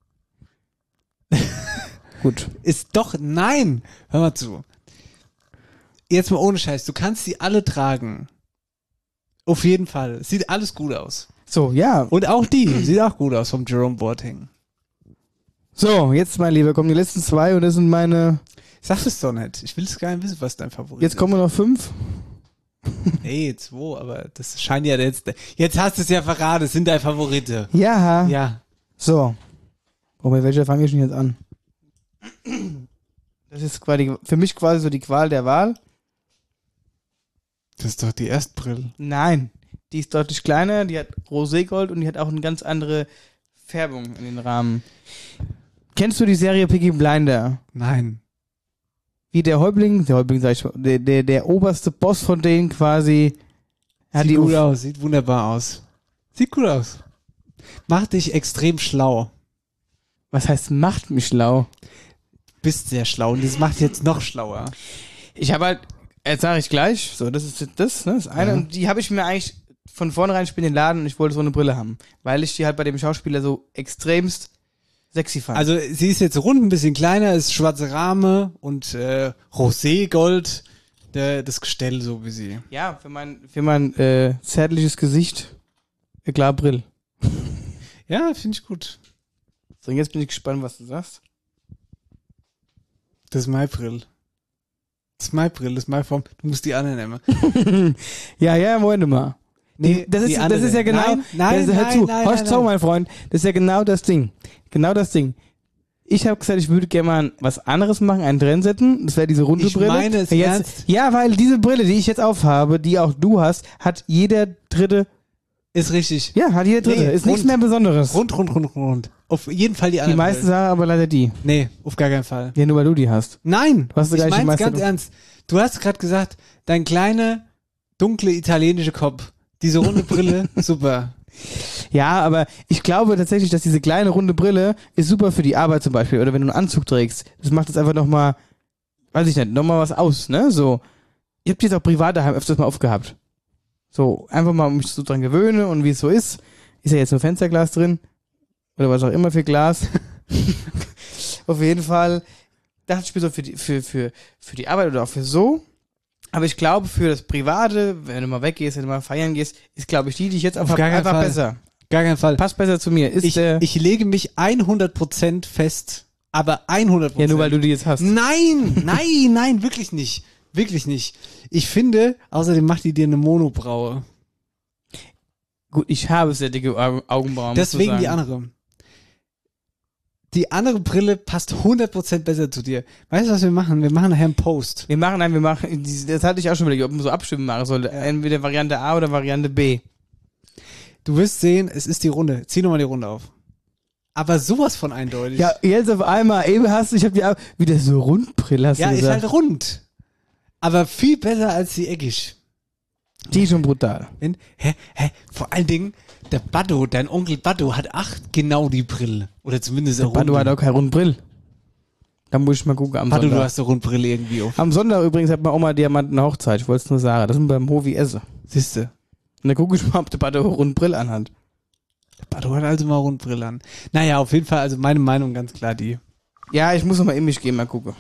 Gut. Ist doch, nein! Hör mal zu. Jetzt mal ohne Scheiß, du kannst die alle tragen. Auf jeden Fall. Sieht alles gut aus. So, ja. Und auch die, sieht auch gut aus vom Jerome Boateng. So, jetzt, mein Lieber, kommen die letzten zwei und das sind meine. Sag es doch nicht. Ich will es gar nicht wissen, was dein Favorit Jetzt kommen noch fünf. ist. Nee, zwei, aber das scheint ja jetzt. Jetzt hast du es ja verraten, es sind deine Favorite. Ja. Ja. So. Oh, bei welcher fange ich denn jetzt an? Das ist quasi für mich quasi so die Qual der Wahl. Das ist doch die Erstbrille. Nein, die ist deutlich kleiner, die hat Roségold und die hat auch eine ganz andere Färbung in den Rahmen. Kennst du die Serie Peaky Blinder? Nein. Wie der Häuptling, der Häuptling sag ich mal, der, der, der oberste Boss von denen quasi. Hat Sieht die gut auf- aus, sieht wunderbar aus. Sieht gut aus. Macht dich extrem schlau. Was heißt, macht mich schlau? Bist sehr schlau und das macht jetzt noch schlauer. Ich habe halt, jetzt sage ich gleich, so, das ist das, ne, das eine, Ja. und die habe ich mir eigentlich von vornherein, ich bin in den Laden und ich wollte so eine Brille haben, weil ich die halt bei dem Schauspieler so extremst sexy fand. Also sie ist jetzt rund, ein bisschen kleiner, ist schwarze Rahmen und äh, Roségold, der, das Gestell so wie sie. ja, für mein, für mein äh, zärtliches Gesicht, äh, klar, Brill. Ja, finde ich gut. So, und jetzt bin ich gespannt, was du sagst. Das ist mein Brill. Das ist mein Brill, das ist meine Form. Du musst die andere nehmen. Ja, ja, Moment mal. Nee, das, ist, die das andere. ist ja genau, Nein, nein, das, hör nein, zu, nein, horch nein, zu, nein. mein Freund, das ist ja genau das Ding. Genau das Ding. Ich habe gesagt, ich würde gerne mal was anderes machen, einen Trendsetten. Das wäre diese runde Ich Brille. meine es jetzt, ernst. Ja, weil diese Brille, die ich jetzt aufhabe, die auch du hast, hat jeder Dritte. Ist richtig. Ja, hat jeder Dritte. Nee, ist nichts rund. mehr Besonderes. Rund, rund, rund, rund. Auf jeden Fall die Die andere. meisten Brille. sagen aber leider die. Nee, auf gar keinen Fall. Ja, nur weil du die hast. Nein, Du hast ich gleich die mein's meiste- ganz ernst. Du hast gerade gesagt, dein kleine, dunkle italienische Kopf, diese runde Brille, super. Ja, aber ich glaube tatsächlich, dass diese kleine runde Brille ist super für die Arbeit zum Beispiel. Oder wenn du einen Anzug trägst. Das macht jetzt einfach nochmal, weiß ich nicht, nochmal was aus, ne? So. Ich hab die jetzt auch privat daheim öfters mal aufgehabt. So, einfach mal, um mich so dran gewöhne und wie es so ist. Ist ja jetzt nur Fensterglas drin. Oder was auch immer für Glas. Auf jeden Fall dachte ich mir so für die, für, für, für die Arbeit oder auch für so. Aber ich glaube, für das Private, wenn du mal weggehst, wenn du mal feiern gehst, ist, glaube ich, die, die ich jetzt Auf einfach, gar keinen einfach Fall. besser. Gar keinen Fall. Passt besser zu mir. Ist Ich, der, ich lege mich hundert Prozent fest, aber hundert Prozent. ja, nur weil du die jetzt hast. Nein, nein, nein, wirklich nicht. Wirklich nicht. Ich finde, außerdem macht die dir eine Monobraue. Gut, ich habe sehr dicke Au- Augenbrauen. musst du Deswegen sagen. die andere. Die andere Brille passt hundert Prozent besser zu dir. Weißt du, was wir machen? Wir machen nachher einen Post. Wir machen ein, wir machen, das hatte ich auch schon überlegt, ob man so abstimmen machen sollte. Entweder Variante A oder Variante B. Du wirst sehen, es ist die Runde. Zieh nochmal die Runde auf. Aber sowas von eindeutig. Ja, jetzt auf einmal, eben hast du, ich hab die, Au- wieder so Rundbrille hast ja du ist gesagt. halt rund. Aber viel besser als die eckig. Die ist schon brutal. Wenn, hä, hä, vor allen Dingen, der Baddo, dein Onkel Baddo hat acht genau die Brille. Oder zumindest eine Baddo hat auch keine Rundbrill. Da muss ich mal gucken am Baddo, Sonntag. du hast eine Rundbrille irgendwie auf. Am Sonntag übrigens hat meine Oma Diamanten Hochzeit. Ich wollte es nur sagen. Das sind beim Hovi Esse. Siehste. Und dann gucke ich mal, ob der Baddo Rundbrill anhat. Der Baddo hat also mal Rundbrille an. Naja, auf jeden Fall, also meine Meinung ganz klar die. Ja, ich muss noch mal in mich gehen, mal gucken.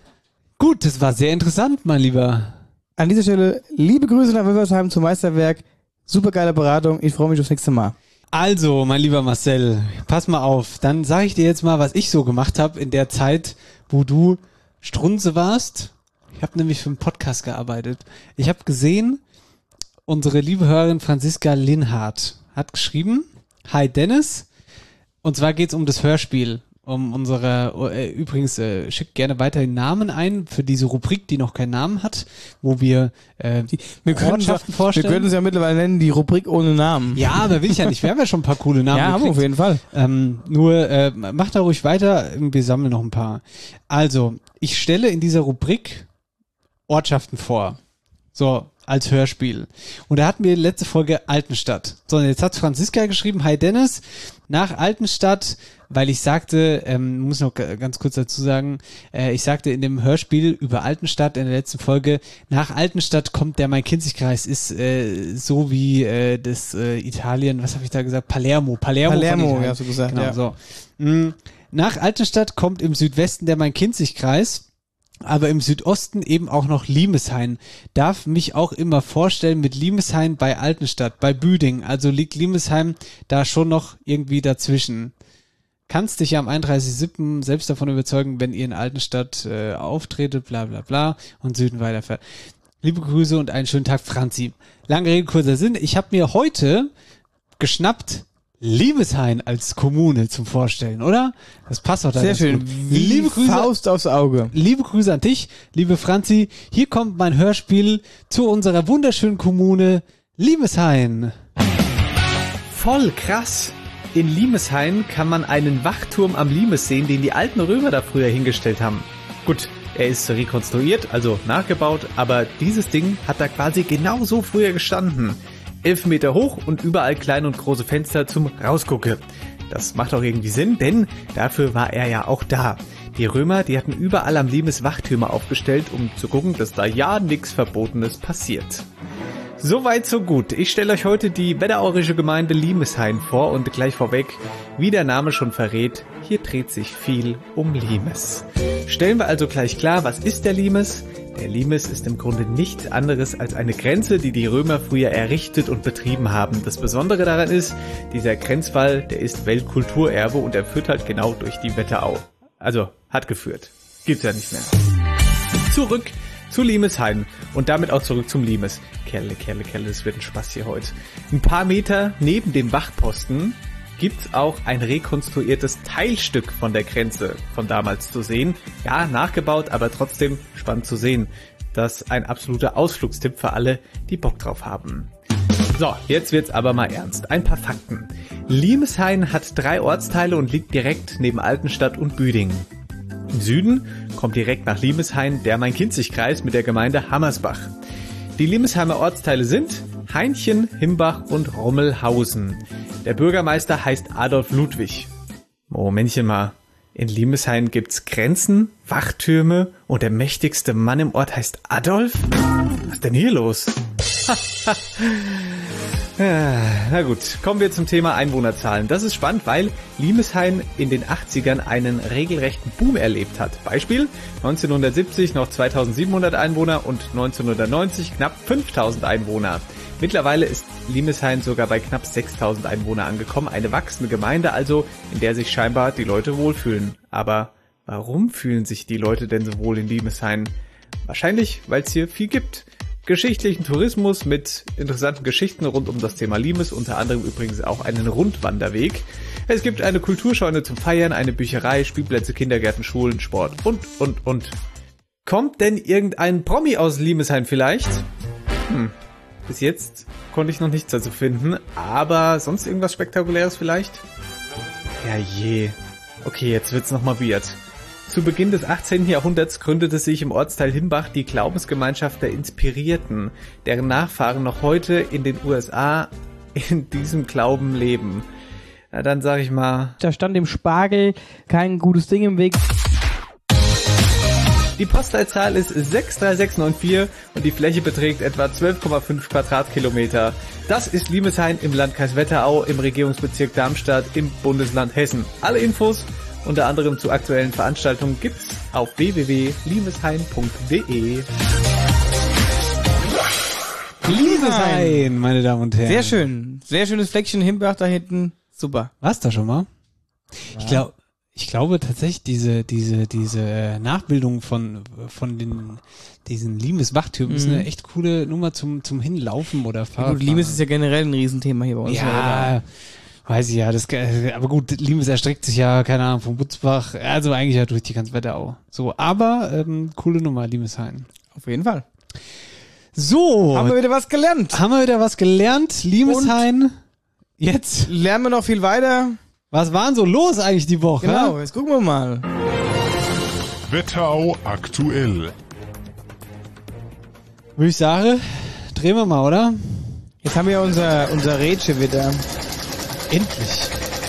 Gut, das war sehr interessant, mein Lieber. An dieser Stelle liebe Grüße nach Wilversheim zum Meisterwerk. Super geile Beratung. Ich freue mich aufs nächste Mal. Also, mein lieber Marcel, pass mal auf. Dann sage ich dir jetzt mal, was ich so gemacht habe in der Zeit, wo du Strunze warst. Ich habe nämlich für einen Podcast gearbeitet. Ich habe gesehen, unsere liebe Hörerin Franziska Linhardt hat geschrieben, Hi Dennis. Und zwar geht's um das Hörspiel. Um unsere, äh, übrigens, äh, schickt gerne weiterhin Namen ein für diese Rubrik, die noch keinen Namen hat, wo wir, äh, die, wir können Ortschaften wir, vorstellen. Wir können es ja mittlerweile nennen, die Rubrik ohne Namen. Ja, aber will ich ja nicht. Wir haben ja schon ein paar coole Namen. Ja, haben wir auf jeden Fall. Ähm, nur, äh, macht da ruhig weiter. Wir sammeln noch ein paar. Also, ich stelle in dieser Rubrik Ortschaften vor. So, als Hörspiel. Und da hatten wir letzte Folge Altenstadt. So, und jetzt hat Franziska geschrieben, Hi Dennis, nach Altenstadt, weil ich sagte, ähm, muss noch g- ganz kurz dazu sagen, äh, ich sagte in dem Hörspiel über Altenstadt in der letzten Folge, nach Altenstadt kommt der Main-Kinzig-Kreis, ist äh, so wie äh, das äh, Italien, was habe ich da gesagt? Palermo. Palermo, Palermo, von Italien. ja, so gesagt, genau, ja. so. Mm, nach Altenstadt kommt im Südwesten der Main-Kinzig-Kreis, aber im Südosten eben auch noch Limeshain. Darf mich auch immer vorstellen mit Limeshain bei Altenstadt, bei Büding. Also liegt Limesheim da schon noch irgendwie dazwischen. Kannst dich ja am einunddreißigsten siebten selbst davon überzeugen, wenn ihr in Altenstadt äh, auftretet, bla bla bla und Süden weiterfährt. Liebe Grüße und einen schönen Tag, Franzi. Lange Rede, kurzer Sinn. Ich habe mir heute geschnappt Limeshain als Kommune zum Vorstellen, oder? Das passt doch da Sehr ganz schön. gut. Wie Liebe Grüße, Faust aufs Auge. liebe Grüße an dich, liebe Franzi. Hier kommt mein Hörspiel zu unserer wunderschönen Kommune Limeshain. Voll krass. In Limeshain kann man einen Wachturm am Limes sehen, den die alten Römer da früher hingestellt haben. Gut, er ist rekonstruiert, also nachgebaut, aber dieses Ding hat da quasi genau so früher gestanden. Elf Meter hoch und überall kleine und große Fenster zum Rausgucke. Das macht auch irgendwie Sinn, denn dafür war er ja auch da. Die Römer, die hatten überall am Limes Wachtürme aufgestellt, um zu gucken, dass da ja nichts Verbotenes passiert. Soweit, so gut. Ich stelle euch heute die wetterauerische Gemeinde Limeshain vor und gleich vorweg, wie der Name schon verrät, hier dreht sich viel um Limes. Stellen wir also gleich klar, was ist der Limes? Der Limes ist im Grunde nichts anderes als eine Grenze, die die Römer früher errichtet und betrieben haben. Das Besondere daran ist, dieser Grenzwall, der ist Weltkulturerbe und er führt halt genau durch die Wetterau. Also, hat geführt. Gibt's ja nicht mehr. Zurück zu Limeshain und damit auch zurück zum Limes. Kerle, Kerle, Kerle, das wird ein Spaß hier heute. Ein paar Meter neben dem Wachposten gibt's auch ein rekonstruiertes Teilstück von der Grenze von damals zu sehen. Ja, nachgebaut, aber trotzdem spannend zu sehen. Das ist ein absoluter Ausflugstipp für alle, die Bock drauf haben. So, jetzt wird's aber mal ernst. Ein paar Fakten. Limeshain hat drei Ortsteile und liegt direkt neben Altenstadt und Büding. Im Süden kommt direkt nach Limeshain der Main-Kinzig-Kreis mit der Gemeinde Hammersbach. Die Limesheimer Ortsteile sind Hainchen, Himbach und Rommelhausen. Der Bürgermeister heißt Adolf Ludwig. Momentchen mal, in Limeshain gibt's Grenzen, Wachtürme und der mächtigste Mann im Ort heißt Adolf? Was ist denn hier los? Na gut, kommen wir zum Thema Einwohnerzahlen. Das ist spannend, weil Limeshain in den achtzigern einen regelrechten Boom erlebt hat. Beispiel, neunzehnhundertsiebzig noch zweitausendsiebenhundert Einwohner und neunzehnhundertneunzig knapp fünftausend Einwohner. Mittlerweile ist Limeshain sogar bei knapp sechstausend Einwohner angekommen. Eine wachsende Gemeinde also, in der sich scheinbar die Leute wohlfühlen. Aber warum fühlen sich die Leute denn so wohl in Limeshain? Wahrscheinlich, weil es hier viel gibt. Geschichtlichen Tourismus mit interessanten Geschichten rund um das Thema Limes, unter anderem übrigens auch einen Rundwanderweg. Es gibt eine Kulturscheune zum Feiern, eine Bücherei, Spielplätze, Kindergärten, Schulen, Sport und, und, und. Kommt denn irgendein Promi aus Limeshain vielleicht? Hm, bis jetzt konnte ich noch nichts dazu finden, aber sonst irgendwas Spektakuläres vielleicht? Ja je. Okay, jetzt wird's nochmal weird. Zu Beginn des achtzehnten. Jahrhunderts gründete sich im Ortsteil Himbach die Glaubensgemeinschaft der Inspirierten, deren Nachfahren noch heute in den U S A in diesem Glauben leben. Na, dann sag ich mal... Da stand dem Spargel kein gutes Ding im Weg. Die Postleitzahl ist sechs drei sechs neun vier und die Fläche beträgt etwa zwölf Komma fünf Quadratkilometer. Das ist Limeshain im Landkreis Wetterau im Regierungsbezirk Darmstadt im Bundesland Hessen. Alle Infos, unter anderem zu aktuellen Veranstaltungen, gibt's auf w w w punkt limeshain punkt d e. Limeshain, meine Damen und Herren. Sehr schön. Sehr schönes Fleckchen Himbach da hinten. Super. War's da schon mal? Ja. Ich glaube, ich glaube tatsächlich, diese, diese, diese Nachbildung von, von den, diesen Limes-Wachtürmen ist eine echt coole Nummer zum, zum Hinlaufen oder Fahren. Gut, Limes ist ja generell ein Riesenthema hier bei uns. Ja, weiß ich ja, das, aber gut, Limes erstreckt sich ja, keine Ahnung, vom Butzbach, also eigentlich ja durch die ganze Wetterau. So, aber, ähm, coole Nummer, Limeshain. Auf jeden Fall. So. Haben wir wieder was gelernt. Haben wir wieder was gelernt, Limeshain. Jetzt lernen wir noch viel weiter. Was war denn so los eigentlich die Woche? Genau, jetzt gucken wir mal. Wetterau aktuell. Würde ich sagen, drehen wir mal, oder? Jetzt haben wir unser, unser Rätsel wieder. Endlich.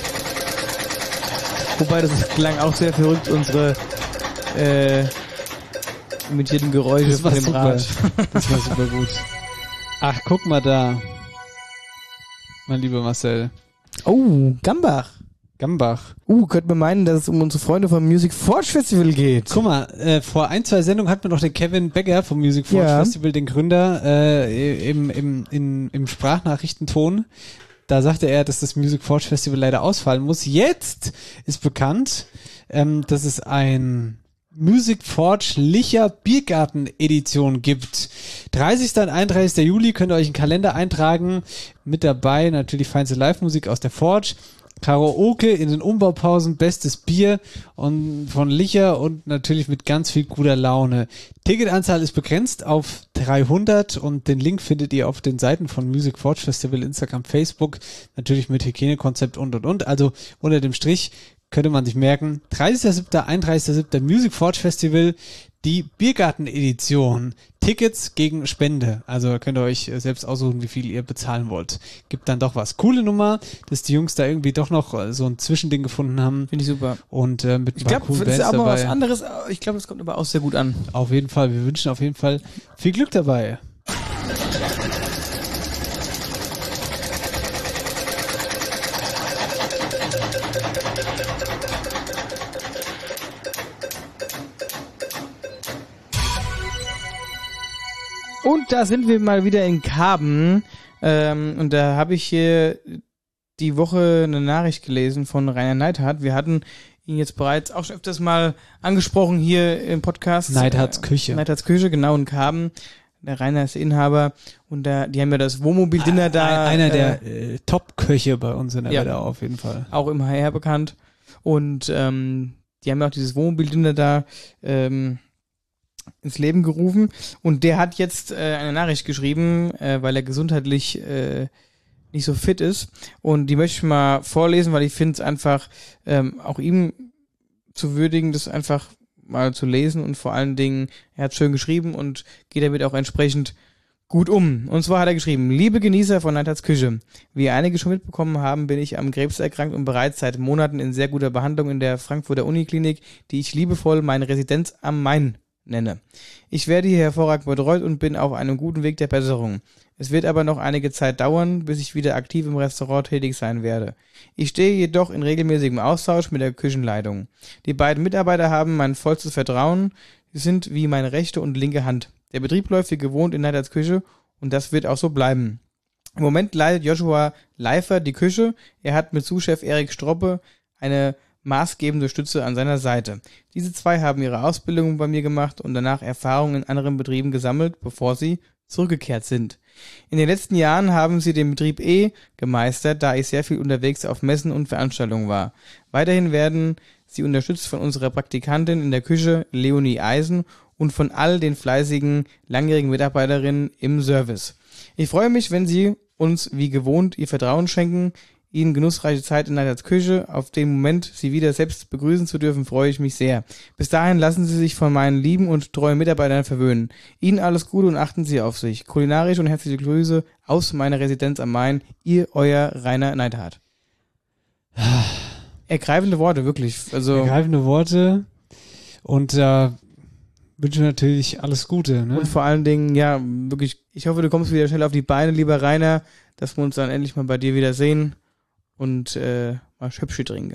Wobei, das klang auch sehr verrückt, unsere äh, imitierten Geräusche das war von dem super. Rad. Das war super gut. Ach, guck mal da. Mein lieber Marcel. Oh, Gambach. Gambach. Uh, könnte man meinen, dass es um unsere Freunde vom Music Forge Festival geht. Guck mal, äh, vor ein, zwei Sendungen hat man noch den Kevin Becker vom Music Forge ja. Festival, den Gründer, äh, im, im, in, im Sprachnachrichtenton. Da sagte er, dass das Music Forge Festival leider ausfallen muss. Jetzt ist bekannt, ähm, dass es ein Music Forge Licher Biergarten Edition gibt. dreißigster und einunddreißigster Juli könnt ihr euch einen Kalender eintragen. Mit dabei natürlich feinste Live-Musik aus der Forge. Karaoke in den Umbaupausen, bestes Bier und von Licher und natürlich mit ganz viel guter Laune. Ticketanzahl ist begrenzt auf dreihundert und den Link findet ihr auf den Seiten von Music Forge Festival, Instagram, Facebook, natürlich mit Hygienekonzept und und und. Also unter dem Strich könnte man sich merken, dreißigster siebter, einunddreißigster siebter Music Forge Festival, die Biergarten-Edition. Tickets gegen Spende. Also könnt ihr euch selbst aussuchen, wie viel ihr bezahlen wollt. Gibt dann doch was. Coole Nummer, dass die Jungs da irgendwie doch noch so ein Zwischending gefunden haben. Finde ich super. Und äh, mit ich ein paar glaube, coolen das ist Bands aber dabei. was anderes. Ich glaube, das kommt aber auch sehr gut an. Auf jeden Fall. Wir wünschen auf jeden Fall viel Glück dabei. Und da sind wir mal wieder in Karben. Ähm, und da habe ich hier die Woche eine Nachricht gelesen von Rainer Neidhardt. Wir hatten ihn jetzt bereits auch schon öfters mal angesprochen hier im Podcast. Neidhardts Küche. Äh, Neidhardts Küche, genau, in Karben. Der Rainer ist der Inhaber. Und da, die haben ja das Wohnmobil-Dinner da. Einer äh, der äh, Top-Köche bei uns in der ja, Wetterau auf jeden Fall. Auch im H R bekannt. Und ähm, die haben ja auch dieses Wohnmobil-Dinner da ähm, ins Leben gerufen und der hat jetzt äh, eine Nachricht geschrieben, äh, weil er gesundheitlich äh, nicht so fit ist und die möchte ich mal vorlesen, weil ich finde es einfach ähm, auch ihm zu würdigen, das einfach mal zu lesen und vor allen Dingen, er hat schön geschrieben und geht damit auch entsprechend gut um. Und zwar hat er geschrieben: Liebe Genießer von Neidhardts Küche, wie einige schon mitbekommen haben, bin ich am Krebs erkrankt und bereits seit Monaten in sehr guter Behandlung in der Frankfurter Uniklinik, die ich liebevoll meine Residenz am Main nenne. Ich werde hier hervorragend betreut und bin auf einem guten Weg der Besserung. Es wird aber noch einige Zeit dauern, bis ich wieder aktiv im Restaurant tätig sein werde. Ich stehe jedoch in regelmäßigem Austausch mit der Küchenleitung. Die beiden Mitarbeiter haben mein vollstes Vertrauen, sie sind wie meine rechte und linke Hand. Der Betrieb läuft wie gewohnt in Neidhardts Küche und das wird auch so bleiben. Im Moment leitet Joshua Leifer die Küche, er hat mit Sous-Chef Erik Stroppe eine maßgebende Stütze an seiner Seite. Diese zwei haben ihre Ausbildung bei mir gemacht und danach Erfahrungen in anderen Betrieben gesammelt, bevor sie zurückgekehrt sind. In den letzten Jahren haben sie den Betrieb eh gemeistert, da ich sehr viel unterwegs auf Messen und Veranstaltungen war. Weiterhin werden sie unterstützt von unserer Praktikantin in der Küche, Leonie Eisen, und von all den fleißigen, langjährigen Mitarbeiterinnen im Service. Ich freue mich, wenn Sie uns wie gewohnt Ihr Vertrauen schenken. Ihnen genussreiche Zeit in Neidhards Küche. Auf den Moment, Sie wieder selbst begrüßen zu dürfen, freue ich mich sehr. Bis dahin lassen Sie sich von meinen lieben und treuen Mitarbeitern verwöhnen. Ihnen alles Gute und achten Sie auf sich. Kulinarisch und herzliche Grüße aus meiner Residenz am Main. Ihr, euer Rainer Neidhardt. Ergreifende Worte, wirklich. Also Ergreifende Worte und da äh, wünsche natürlich alles Gute. Ne? Und vor allen Dingen, ja, wirklich, ich hoffe, du kommst wieder schnell auf die Beine, lieber Rainer, dass wir uns dann endlich mal bei dir wieder sehen und äh, mal Schöpfchen trinken.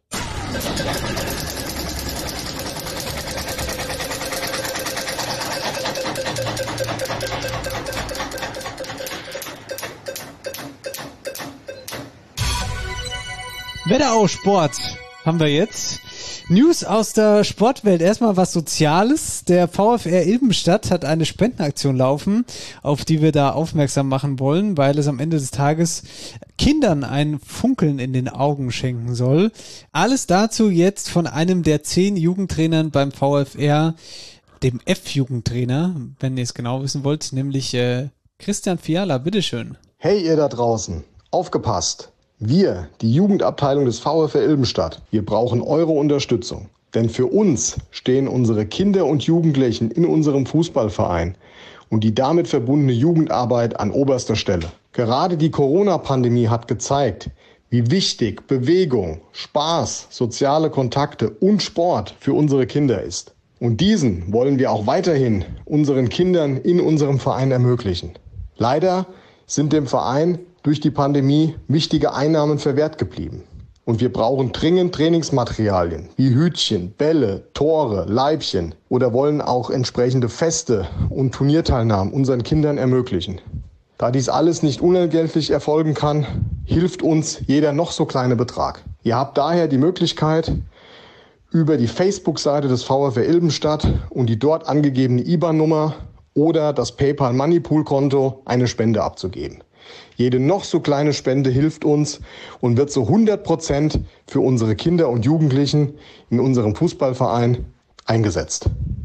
Wetterau Sport haben wir jetzt. News aus der Sportwelt. Erstmal was Soziales. Der VfR Ilbenstadt hat eine Spendenaktion laufen, auf die wir da aufmerksam machen wollen, weil es am Ende des Tages Kindern ein Funkeln in den Augen schenken soll. Alles dazu jetzt von einem der zehn Jugendtrainern beim VfR, dem F-Jugendtrainer, wenn ihr es genau wissen wollt, nämlich äh, Christian Fiala. Bitteschön. Hey ihr da draußen, aufgepasst! Wir, die Jugendabteilung des VfR Ilbenstadt, wir brauchen eure Unterstützung. Denn für uns stehen unsere Kinder und Jugendlichen in unserem Fußballverein und die damit verbundene Jugendarbeit an oberster Stelle. Gerade die Corona-Pandemie hat gezeigt, wie wichtig Bewegung, Spaß, soziale Kontakte und Sport für unsere Kinder ist. Und diesen wollen wir auch weiterhin unseren Kindern in unserem Verein ermöglichen. Leider sind dem Verein durch die Pandemie wichtige Einnahmen verwehrt geblieben. Und wir brauchen dringend Trainingsmaterialien wie Hütchen, Bälle, Tore, Leibchen oder wollen auch entsprechende Feste und Turnierteilnahmen unseren Kindern ermöglichen. Da dies alles nicht unentgeltlich erfolgen kann, hilft uns jeder noch so kleine Betrag. Ihr habt daher die Möglichkeit, über die Facebook-Seite des VfR Ilbenstadt und die dort angegebene I B A N-Nummer oder das PayPal Moneypool-Konto eine Spende abzugeben. Jede noch so kleine Spende hilft uns und wird zu hundert Prozent für unsere Kinder und Jugendlichen in unserem Fußballverein eingesetzt.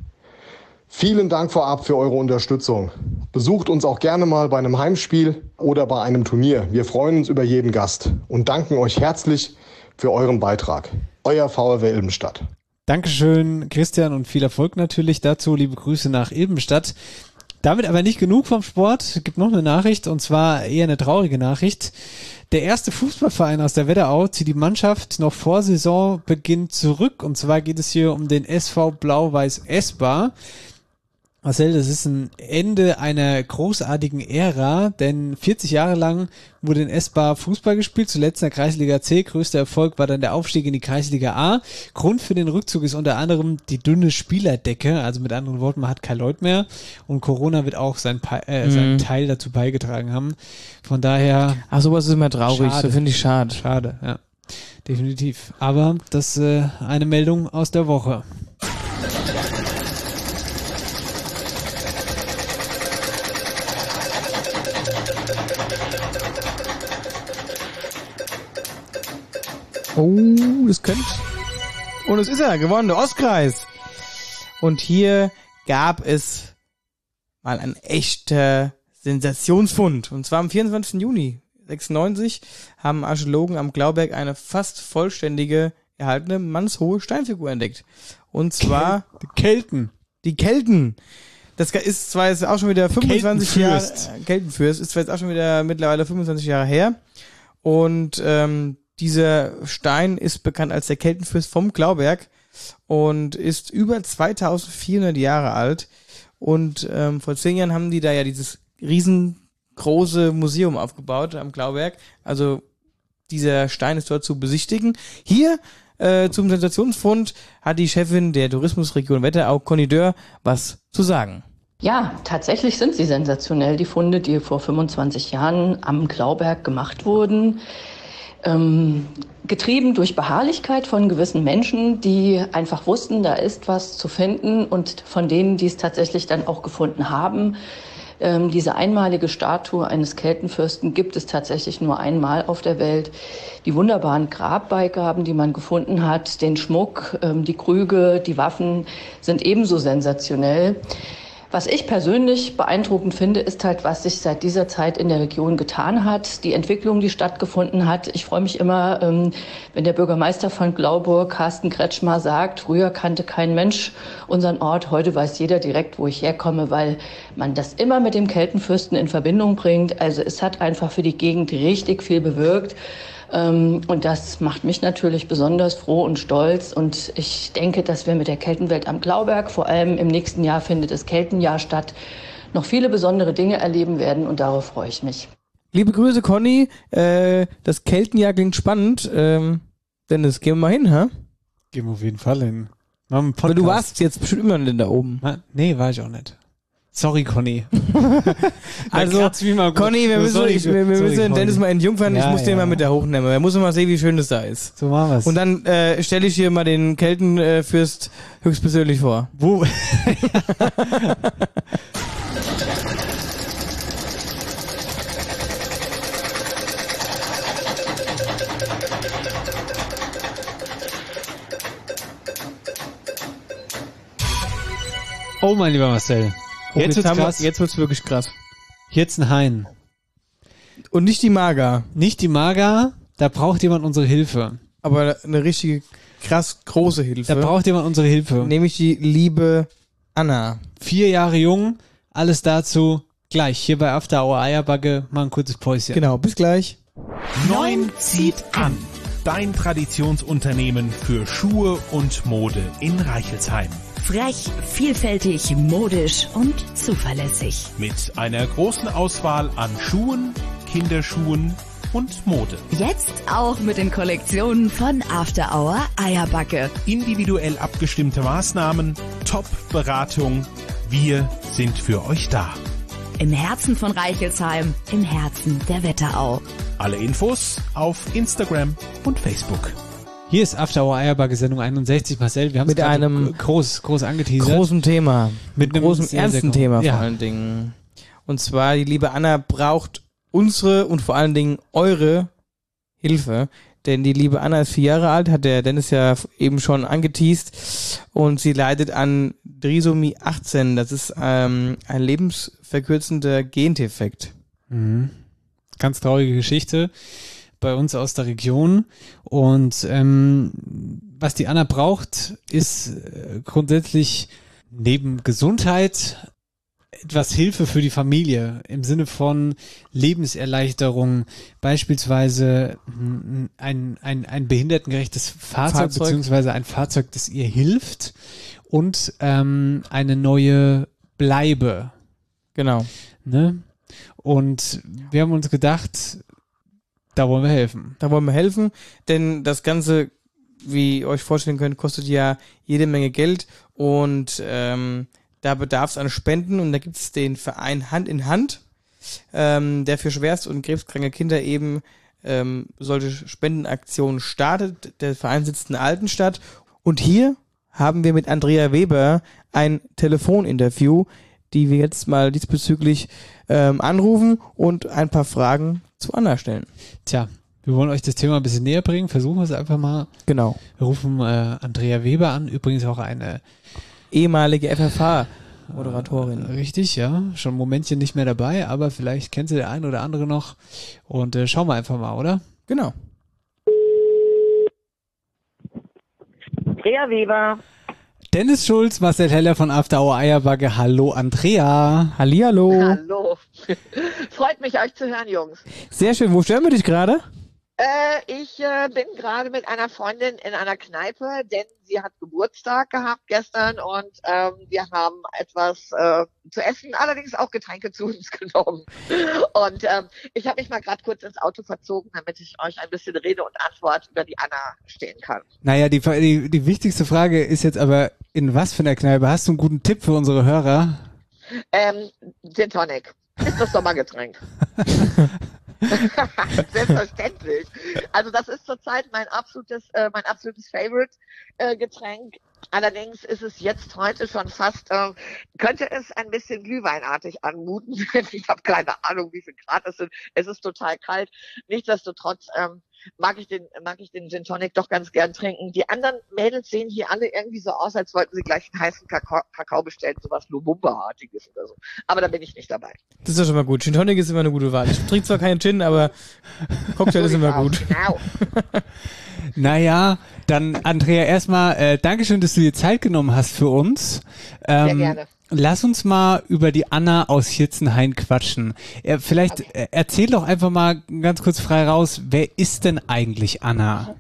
Vielen Dank vorab für eure Unterstützung. Besucht uns auch gerne mal bei einem Heimspiel oder bei einem Turnier. Wir freuen uns über jeden Gast und danken euch herzlich für euren Beitrag. Euer VfR Ilbenstadt. Dankeschön, Christian, und viel Erfolg natürlich dazu. Liebe Grüße nach Ilbenstadt. Damit aber nicht genug vom Sport. Es gibt noch eine Nachricht, und zwar eher eine traurige Nachricht. Der erste Fußballverein aus der Wetterau zieht die Mannschaft noch vor Saisonbeginn zurück. Und zwar geht es hier um den S V Blau-Weiß Esbar. Marcel, das ist ein Ende einer großartigen Ära, denn vierzig Jahre lang wurde in Esbar Fußball gespielt, zuletzt in der Kreisliga C. Größter Erfolg war dann der Aufstieg in die Kreisliga A. Grund für den Rückzug ist unter anderem die dünne Spielerdecke, also mit anderen Worten, man hat kein Leut mehr und Corona wird auch sein, äh, seinen mhm. Teil dazu beigetragen haben. Von daher... Ach, sowas ist immer traurig, so finde ich schade. Schade, ja, definitiv. Aber das ist äh, eine Meldung aus der Woche. Oh, das könnte. Und es ist er, gewonnen, der Ostkreis. Und hier gab es mal ein echter Sensationsfund. Und zwar am vierundzwanzigsten Juni sechsundneunzig haben Archäologen am Glauberg eine fast vollständige erhaltene mannshohe Steinfigur entdeckt. Und zwar die Kelten. Die Kelten. Das ist zwar jetzt auch schon wieder fünfundzwanzig Jahre. Keltenfürst ist zwar jetzt auch schon wieder mittlerweile fünfundzwanzig Jahre her. Und ähm, dieser Stein ist bekannt als der Keltenfürst vom Glauberg und ist über zweitausendvierhundert Jahre alt. Und ähm, vor zehn Jahren haben die da ja dieses riesengroße Museum aufgebaut am Glauberg. Also dieser Stein ist dort zu besichtigen. Hier äh, zum Sensationsfund hat die Chefin der Tourismusregion Wetterau, Conny Dörr, was zu sagen. Ja, tatsächlich sind sie sensationell, die Funde, die vor fünfundzwanzig Jahren am Glauberg gemacht wurden. Ähm, getrieben durch Beharrlichkeit von gewissen Menschen, die einfach wussten, da ist was zu finden und von denen, die es tatsächlich dann auch gefunden haben. Ähm, diese einmalige Statue eines Keltenfürsten gibt es tatsächlich nur einmal auf der Welt. Die wunderbaren Grabbeigaben, die man gefunden hat, den Schmuck, ähm, die Krüge, die Waffen sind ebenso sensationell. Was ich persönlich beeindruckend finde, ist halt, was sich seit dieser Zeit in der Region getan hat, die Entwicklung, die stattgefunden hat. Ich freue mich immer, wenn der Bürgermeister von Glauburg, Carsten Kretschmer, sagt, früher kannte kein Mensch unseren Ort, heute weiß jeder direkt, wo ich herkomme, weil man das immer mit dem Keltenfürsten in Verbindung bringt. Also es hat einfach für die Gegend richtig viel bewirkt. Und das macht mich natürlich besonders froh und stolz. Und ich denke, dass wir mit der Keltenwelt am Glauberg, vor allem im nächsten Jahr findet das Keltenjahr statt, noch viele besondere Dinge erleben werden. Und darauf freue ich mich. Liebe Grüße, Conny. Äh, das Keltenjahr klingt spannend. Ähm, Dennis, gehen wir mal hin, hä? Gehen wir auf jeden Fall hin. Aber du warst jetzt bestimmt immer noch da oben. Nee, war ich auch nicht. Sorry, Conny. Also, Conny, wir müssen, sorry, ich, wir, wir sorry, müssen Conny. Dennis mal entjungfern. Ja, ich muss ja. den mal mit der hochnehmen. Er muss mal sehen, wie schön das da ist. So machen wir's. Und dann äh, stelle ich hier mal den Keltenfürst höchstpersönlich vor. Wo? Oh, mein lieber Marcel. Oh, Jetzt wird's haben wir- krass. Jetzt wird's wirklich krass. Jetzt ein Hain. Und nicht die Maga. Nicht die Maga, da braucht jemand unsere Hilfe. Aber eine richtige, krass große Hilfe. Da braucht jemand unsere Hilfe. Nämlich die liebe Anna. Vier Jahre jung, alles dazu gleich. Hier bei After Hour Eierbacke, mal ein kurzes Päuschen. Genau, bis gleich. Neun zieht an. Dein Traditionsunternehmen für Schuhe und Mode in Reichelsheim. Frech, vielfältig, modisch und zuverlässig. Mit einer großen Auswahl an Schuhen, Kinderschuhen und Mode. Jetzt auch mit den Kollektionen von After Hour Eierbacke. Individuell abgestimmte Maßnahmen, Top-Beratung. Wir sind für euch da. Im Herzen von Reichelsheim, im Herzen der Wetterau. Alle Infos auf Instagram und Facebook. Hier ist After Hour Eierbacke Sendung einundsechzig. Marcel, wir haben es Mit gerade einem groß, groß angeteasert. Großen Thema. Mit einem großen, sehr, sehr ernsten großen- Thema ja. vor allen Dingen. Und zwar, die liebe Anna braucht unsere und vor allen Dingen eure Hilfe. Denn die liebe Anna ist vier Jahre alt, hat der Dennis ja eben schon angeteased. Und sie leidet an Trisomie achtzehn. Das ist ähm, ein lebensverkürzender Gendefekt. Mhm. Ganz traurige Geschichte bei uns aus der Region. Und ähm, was die Anna braucht, ist äh, grundsätzlich neben Gesundheit etwas Hilfe für die Familie im Sinne von Lebenserleichterung, beispielsweise mm, ein, ein, ein behindertengerechtes Fahrzeug, Fahrzeug. beziehungsweise ein Fahrzeug, das ihr hilft und ähm, eine neue Bleibe. Genau. Ne? Und wir haben uns gedacht, da wollen wir helfen. Da wollen wir helfen, denn das Ganze, wie ihr euch vorstellen könnt, kostet ja jede Menge Geld und ähm, da bedarf es an Spenden und da gibt es den Verein Hand in Hand, ähm, der für schwerst- und krebskranke Kinder eben ähm, solche Spendenaktionen startet. Der Verein sitzt in Altenstadt und hier haben wir mit Andrea Weber ein Telefoninterview, die wir jetzt mal diesbezüglich ähm, anrufen und ein paar Fragen zu Anna stellen. Tja, wir wollen euch das Thema ein bisschen näher bringen. Versuchen wir es einfach mal. Genau. Wir rufen äh, Andrea Weber an, übrigens auch eine ehemalige F F H-Moderatorin. Äh, richtig, ja. Schon ein Momentchen nicht mehr dabei, aber vielleicht kennt sie der ein oder andere noch. Und äh, schauen wir einfach mal, oder? Genau. Andrea Weber. Dennis Schulz, Marcel Heller von After Hour Eierbacke. Hallo Andrea. Hallihallo. Hallo. Freut mich, euch zu hören, Jungs. Sehr schön. Wo stören wir dich gerade? Äh, ich äh, bin gerade mit einer Freundin in einer Kneipe, denn sie hat Geburtstag gehabt gestern und ähm, wir haben etwas äh, zu essen, allerdings auch Getränke zu uns genommen. Und ähm, ich habe mich mal gerade kurz ins Auto verzogen, damit ich euch ein bisschen Rede und Antwort über die Anna stehen kann. Naja, die, die, die wichtigste Frage ist jetzt aber, in was für einer Kneipe? Hast du einen guten Tipp für unsere Hörer? Ähm, Gin Tonic ist das Sommergetränk. Selbstverständlich. Also das ist zurzeit mein absolutes, äh, mein absolutes Favorite äh, Getränk. Allerdings ist es jetzt heute schon fast, äh, könnte es ein bisschen glühweinartig anmuten. Ich habe keine Ahnung, wie viel Grad es sind. Es ist total kalt. Nichtsdestotrotz ähm, mag ich den, mag ich den Gin Tonic doch ganz gern trinken. Die anderen Mädels sehen hier alle irgendwie so aus, als wollten sie gleich einen heißen Kakao, Kakao bestellen, sowas Lumumba-artiges oder so. Aber da bin ich nicht dabei. Das ist doch schon mal gut. Gin Tonic ist immer eine gute Wahl. Ich trinke zwar keinen Gin, aber Cocktail ist immer gut. Genau. Naja, dann Andrea, erstmal äh, Dankeschön, dass du dir Zeit genommen hast für uns. Ähm, Sehr gerne. Lass uns mal über die Anna aus Hirzenhain quatschen. Äh, vielleicht Okay. äh, erzähl doch einfach mal ganz kurz frei raus, wer ist denn eigentlich Anna?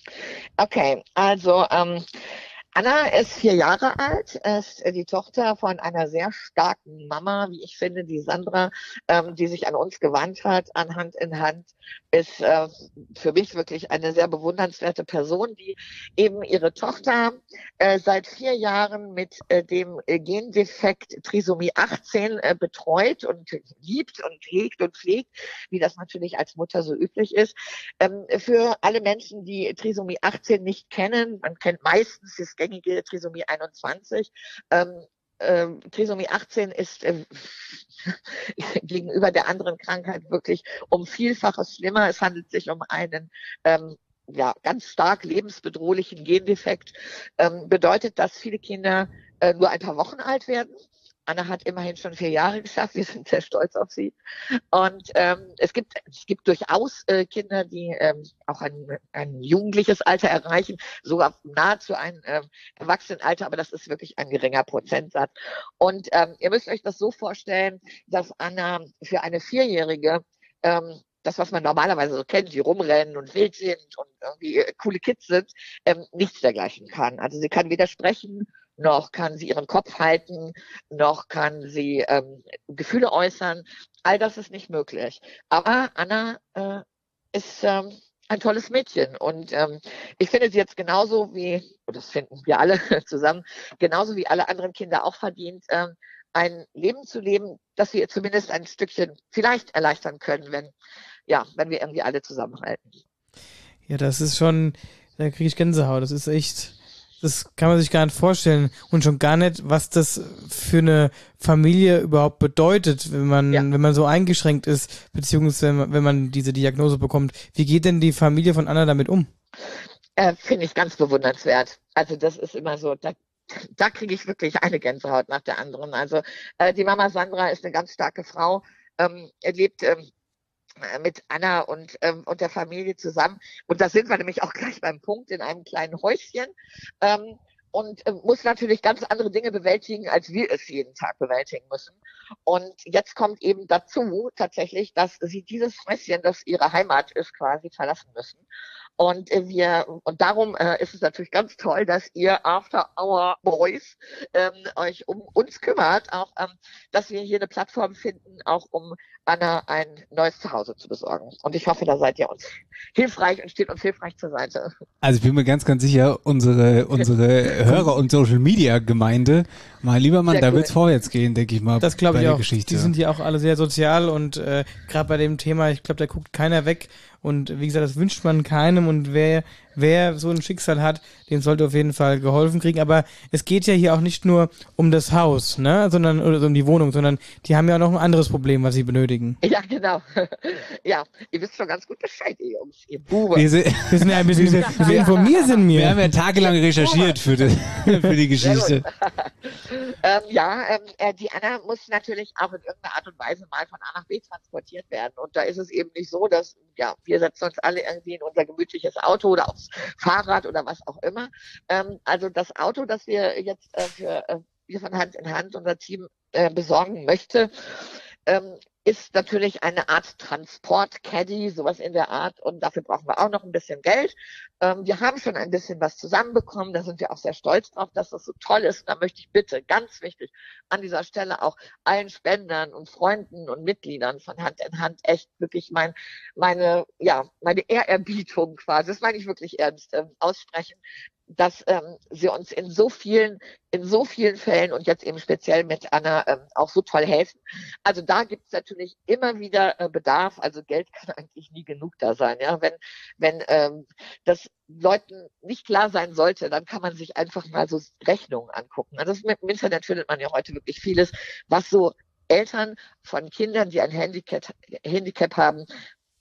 Okay, also ähm, Anna ist vier Jahre alt, ist äh, die Tochter von einer sehr starken Mama, wie ich finde, die Sandra, ähm, die sich an uns gewandt hat, an Hand in Hand, ist äh, für mich wirklich eine sehr bewundernswerte Person, die eben ihre Tochter äh, seit vier Jahren mit äh, dem äh, Gendefekt Trisomie achtzehn äh, betreut und liebt und hegt und pflegt, wie das natürlich als Mutter so üblich ist. Ähm, für alle Menschen, die Trisomie achtzehn nicht kennen, man kennt meistens das gängige Trisomie einundzwanzig, ähm, Ähm, Trisomie achtzehn ist äh, gegenüber der anderen Krankheit wirklich um Vielfaches schlimmer. Es handelt sich um einen ähm, ja, ganz stark lebensbedrohlichen Gendefekt. Ähm, bedeutet, dass viele Kinder äh, nur ein paar Wochen alt werden. Anna hat immerhin schon vier Jahre geschafft. Wir sind sehr stolz auf sie. Und ähm, es gibt es gibt durchaus äh, Kinder, die ähm, auch ein, ein jugendliches Alter erreichen, sogar nahezu ein ähm, Erwachsenenalter, aber das ist wirklich ein geringer Prozentsatz. Und ähm, ihr müsst euch das so vorstellen, dass Anna für eine Vierjährige ähm, das, was man normalerweise so kennt, die rumrennen und wild sind und irgendwie coole Kids sind, ähm, nichts dergleichen kann. Also sie kann weder sprechen, noch kann sie ihren Kopf halten, noch kann sie ähm, Gefühle äußern. All das ist nicht möglich. Aber Anna äh, ist ähm, ein tolles Mädchen und ähm, ich finde sie jetzt genauso wie, und das finden wir alle zusammen, genauso wie alle anderen Kinder auch verdient, ähm, ein Leben zu leben, das wir ihr zumindest ein Stückchen vielleicht erleichtern können, wenn, ja, wenn wir irgendwie alle zusammenhalten. Ja, das ist schon, da kriege ich Gänsehaut. Das ist echt, das kann man sich gar nicht vorstellen. Und schon gar nicht, was das für eine Familie überhaupt bedeutet, wenn man, ja. wenn man so eingeschränkt ist, beziehungsweise wenn man, wenn man diese Diagnose bekommt. Wie geht denn die Familie von Anna damit um? Äh, finde ich ganz bewundernswert. Also das ist immer so, da, da kriege ich wirklich eine Gänsehaut nach der anderen. Also äh, die Mama Sandra ist eine ganz starke Frau, ähm, lebt ähm, mit Anna und, ähm, und der Familie zusammen. Und da sind wir nämlich auch gleich beim Punkt in einem kleinen Häuschen. Ähm, und äh, muss natürlich ganz andere Dinge bewältigen, als wir es jeden Tag bewältigen müssen. Und jetzt kommt eben dazu tatsächlich, dass sie dieses Häuschen, das ihre Heimat ist, quasi verlassen müssen. Und äh, wir und darum äh, ist es natürlich ganz toll, dass ihr After Hour Boys ähm, euch um uns kümmert, auch ähm, dass wir hier eine Plattform finden, auch um Anna ein neues Zuhause zu besorgen. Und ich hoffe, da seid ihr uns hilfreich und steht uns hilfreich zur Seite. Also ich bin mir ganz, ganz sicher, unsere unsere Hörer und Social Media Gemeinde, mein lieber Mann, Sehr da cool. wird's vorwärts gehen, denke ich mal. Das glaube ich bei der auch. Geschichte. Die sind hier auch alle sehr sozial und äh, gerade bei dem Thema, ich glaube, da guckt keiner weg. Und wie gesagt, das wünscht man keinem und wer wer so ein Schicksal hat, dem sollte auf jeden Fall geholfen kriegen. Aber es geht ja hier auch nicht nur um das Haus, ne, sondern oder um die Wohnung, sondern die haben ja auch noch ein anderes Problem, was sie benötigen. Ja, genau. Ja, ihr wisst schon ganz gut Bescheid, ihr Jungs, ihr Buben. Wir sind, wir sind ja ein bisschen, wir sind informiert sind wir. Wir haben ja tagelang recherchiert für die, für die Geschichte. ähm, ja, ähm, äh, die Anna muss natürlich auch in irgendeiner Art und Weise mal von A nach B transportiert werden. Und da ist es eben nicht so, dass ja, wir setzen uns alle irgendwie in unser gemütliches Auto oder aufs Fahrrad oder was auch immer. Ähm, also das Auto, das wir jetzt äh, für äh, wir von Hand in Hand unser Team äh, besorgen möchte, ähm, ist natürlich eine Art Transport-Caddy, sowas in der Art. Und dafür brauchen wir auch noch ein bisschen Geld. Ähm, wir haben schon ein bisschen was zusammenbekommen. Da sind wir auch sehr stolz drauf, dass das so toll ist. Und da möchte ich bitte, ganz wichtig, an dieser Stelle auch allen Spendern und Freunden und Mitgliedern von Hand in Hand echt wirklich mein, meine, ja, meine Ehrerbietung quasi, das meine ich wirklich ernst, ähm, aussprechen, dass ähm, sie uns in so vielen, in so vielen Fällen und jetzt eben speziell mit Anna ähm, auch so toll helfen. Also da gibt es natürlich immer wieder äh, Bedarf. Also Geld kann eigentlich nie genug da sein. Ja, wenn wenn ähm, das Leuten nicht klar sein sollte, dann kann man sich einfach mal so Rechnungen angucken. Also das, im Internet findet man ja heute wirklich vieles, was so Eltern von Kindern, die ein Handicap, Handicap haben,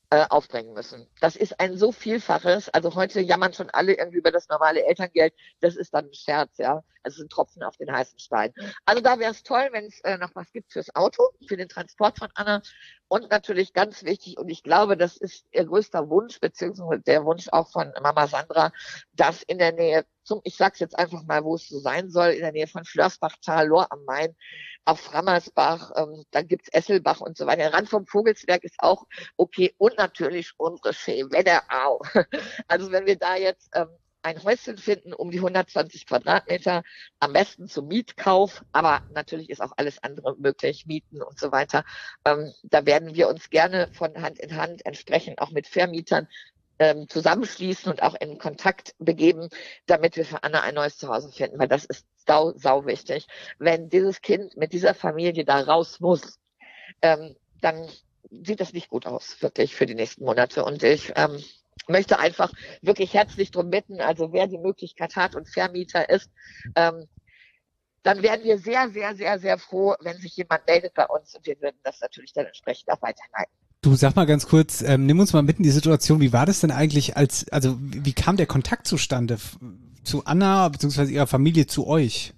äh, aufbringen müssen. Das ist ein so Vielfaches. Also heute jammern schon alle irgendwie über das normale Elterngeld. Das ist dann ein Scherz, ja. Es ist ein Tropfen auf den heißen Stein. Also da wäre es toll, wenn es äh, noch was gibt fürs Auto, für den Transport von Anna. Und natürlich ganz wichtig, und ich glaube, das ist ihr größter Wunsch, beziehungsweise der Wunsch auch von Mama Sandra, dass in der Nähe, zum, ich sag's jetzt einfach mal, wo es so sein soll, in der Nähe von Flörsbachtal, Lohr am Main, auf Frammersbach, ähm, dann gibt's Esselbach und so weiter. Der Rand vom Vogelsberg ist auch okay. Und natürlich unsere Schee-Wetterau. Also wenn wir da jetzt ähm, ein Häuschen finden um die hundertzwanzig Quadratmeter, am besten zum Mietkauf, aber natürlich ist auch alles andere möglich, Mieten und so weiter. Ähm, da werden wir uns gerne von Hand in Hand entsprechend auch mit Vermietern ähm, zusammenschließen und auch in Kontakt begeben, damit wir für Anna ein neues Zuhause finden, weil das ist sau, sau wichtig. Wenn dieses Kind mit dieser Familie da raus muss, ähm, dann sieht das nicht gut aus, wirklich für die nächsten Monate. Und ich ähm, möchte einfach wirklich herzlich darum bitten, also wer die Möglichkeit hat und Vermieter ist, ähm, dann werden wir sehr, sehr, sehr, sehr froh, wenn sich jemand meldet bei uns, und wir würden das natürlich dann entsprechend auch weiterleiten. Du, sag mal ganz kurz, ähm, nimm uns mal mit in die Situation, wie war das denn eigentlich als, also wie, wie kam der Kontakt zustande f- zu Anna bzw. ihrer Familie zu euch?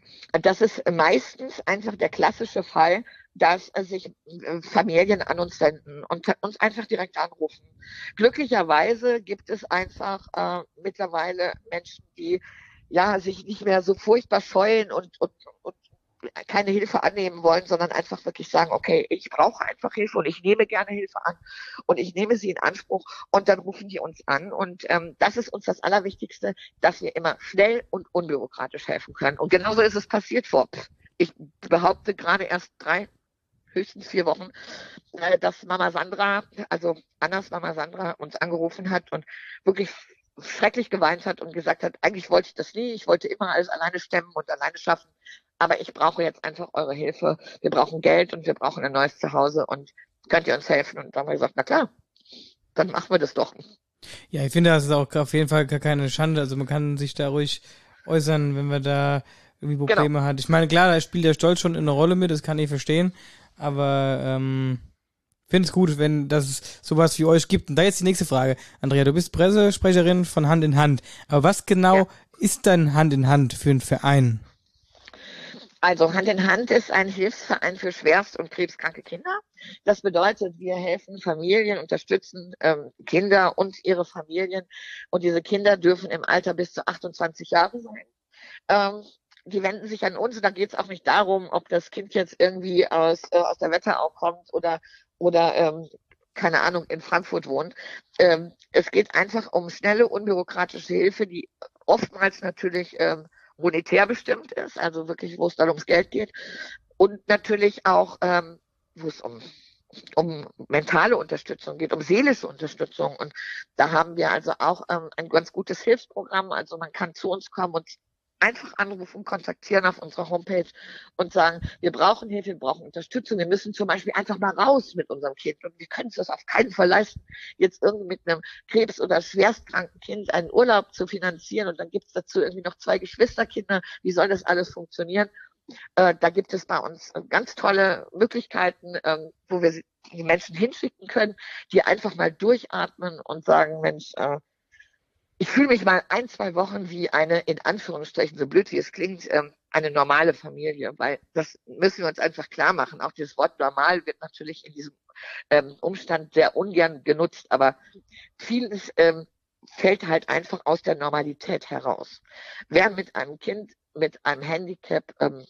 Das ist meistens einfach der klassische Fall, dass sich Familien an uns wenden und uns einfach direkt anrufen. Glücklicherweise gibt es einfach äh, mittlerweile Menschen, die ja sich nicht mehr so furchtbar scheuen und, und, und keine Hilfe annehmen wollen, sondern einfach wirklich sagen, okay, ich brauche einfach Hilfe und ich nehme gerne Hilfe an und ich nehme sie in Anspruch, und dann rufen die uns an, und ähm, das ist uns das Allerwichtigste, dass wir immer schnell und unbürokratisch helfen können. Und genauso ist es passiert vor, ich behaupte gerade erst drei, höchstens vier Wochen, äh, dass Mama Sandra, also Annas Mama Sandra, uns angerufen hat und wirklich schrecklich geweint hat und gesagt hat, eigentlich wollte ich das nie, ich wollte immer alles alleine stemmen und alleine schaffen, aber ich brauche jetzt einfach eure Hilfe. Wir brauchen Geld und wir brauchen ein neues Zuhause, und könnt ihr uns helfen? Und dann haben wir gesagt, na klar, dann machen wir das doch. Ja, ich finde, das ist auch auf jeden Fall gar keine Schande. Also man kann sich da ruhig äußern, wenn man da irgendwie Probleme Genau. hat. Ich meine, klar, da spielt der Stolz schon eine Rolle mit, das kann ich verstehen, aber ähm, finde es gut, wenn das es sowas wie euch gibt. Und da jetzt die nächste Frage. Andrea, du bist Pressesprecherin von Hand in Hand. Aber was genau ja. ist dann Hand in Hand für ein Verein? Also Hand in Hand ist ein Hilfsverein für schwerst- und krebskranke Kinder. Das bedeutet, wir helfen Familien, unterstützen ähm, Kinder und ihre Familien. Und diese Kinder dürfen im Alter bis zu achtundzwanzig Jahre sein. Ähm, die wenden sich an uns. Und da geht es auch nicht darum, ob das Kind jetzt irgendwie aus, äh, aus der Wetterau kommt oder, oder ähm, keine Ahnung, in Frankfurt wohnt. Ähm, es geht einfach um schnelle, unbürokratische Hilfe, die oftmals natürlich ähm, monetär bestimmt ist, also wirklich, wo es dann ums Geld geht, und natürlich auch, ähm, wo es um, um mentale Unterstützung geht, um seelische Unterstützung, und da haben wir also auch ähm, ein ganz gutes Hilfsprogramm, also man kann zu uns kommen und einfach anrufen, kontaktieren auf unserer Homepage und sagen, wir brauchen Hilfe, wir brauchen Unterstützung, wir müssen zum Beispiel einfach mal raus mit unserem Kind, und wir können es das auf keinen Fall leisten, jetzt irgendwie mit einem Krebs- oder schwerstkranken Kind einen Urlaub zu finanzieren, und dann gibt es dazu irgendwie noch zwei Geschwisterkinder, wie soll das alles funktionieren? Äh, da gibt es bei uns ganz tolle Möglichkeiten, ähm, wo wir die Menschen hinschicken können, die einfach mal durchatmen und sagen, Mensch, äh, ich fühle mich mal ein, zwei Wochen wie eine, in Anführungsstrichen, so blöd wie es klingt, ähm, eine normale Familie, weil das müssen wir uns einfach klar machen. Auch dieses Wort normal wird natürlich in diesem ähm, Umstand sehr ungern genutzt, aber vieles ähm, fällt halt einfach aus der Normalität heraus. Wer mit einem Kind mit einem Handicap ähm,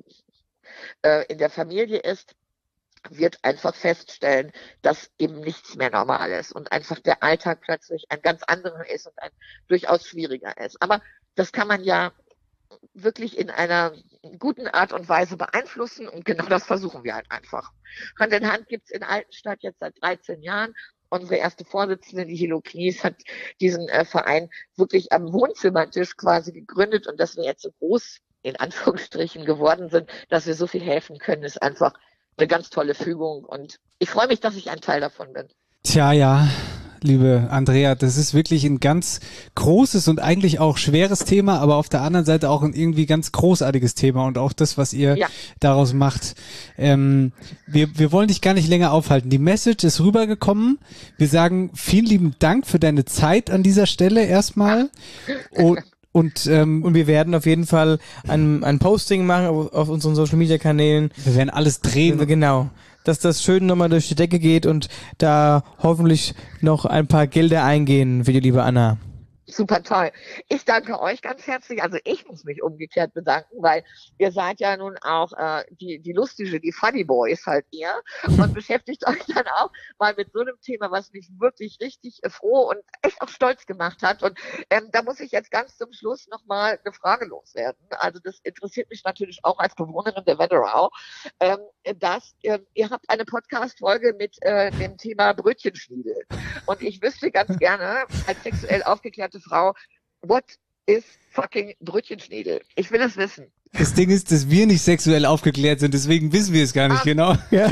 äh, in der Familie ist, wird einfach feststellen, dass eben nichts mehr normal ist und einfach der Alltag plötzlich ein ganz anderer ist und ein durchaus schwieriger ist. Aber das kann man ja wirklich in einer guten Art und Weise beeinflussen, und genau das versuchen wir halt einfach. Hand in Hand gibt's in Altenstadt jetzt seit dreizehn Jahren. Unsere erste Vorsitzende, die Hilo Knies, hat diesen äh, Verein wirklich am Wohnzimmertisch quasi gegründet, und dass wir jetzt so groß in Anführungsstrichen geworden sind, dass wir so viel helfen können, ist einfach eine ganz tolle Fügung, und ich freue mich, dass ich ein Teil davon bin. Tja, ja, liebe Andrea. Das ist wirklich ein ganz großes und eigentlich auch schweres Thema, aber auf der anderen Seite auch ein irgendwie ganz großartiges Thema und auch das, was ihr Ja. daraus macht. Ähm, wir, wir wollen dich gar nicht länger aufhalten. Die Message ist rübergekommen. Wir sagen vielen lieben Dank für deine Zeit an dieser Stelle erstmal. Und Und, ähm, und wir werden auf jeden Fall ein, ein Posting machen auf, auf unseren Social Media Kanälen. Wir werden alles drehen. Genau. Dass das schön nochmal durch die Decke geht und da hoffentlich noch ein paar Gelder eingehen für die liebe Anna. Super toll. Ich danke euch ganz herzlich. Also ich muss mich umgekehrt bedanken, weil ihr seid ja nun auch äh, die, die lustige, die Funny Boys halt ihr und beschäftigt euch dann auch mal mit so einem Thema, was mich wirklich richtig äh, froh und echt auch stolz gemacht hat. Und ähm, da muss ich jetzt ganz zum Schluss nochmal eine Frage loswerden. Also das interessiert mich natürlich auch als Bewohnerin der Wetterau, ähm, dass ähm, ihr habt eine Podcast-Folge mit äh, dem Thema Brötchenschniedel. Und ich wüsste ganz gerne, als sexuell aufgeklärte Frau, what is fucking Brötchenschniedel? Ich will es wissen. Das Ding ist, dass wir nicht sexuell aufgeklärt sind, deswegen wissen wir es gar nicht Ach. genau. Ja.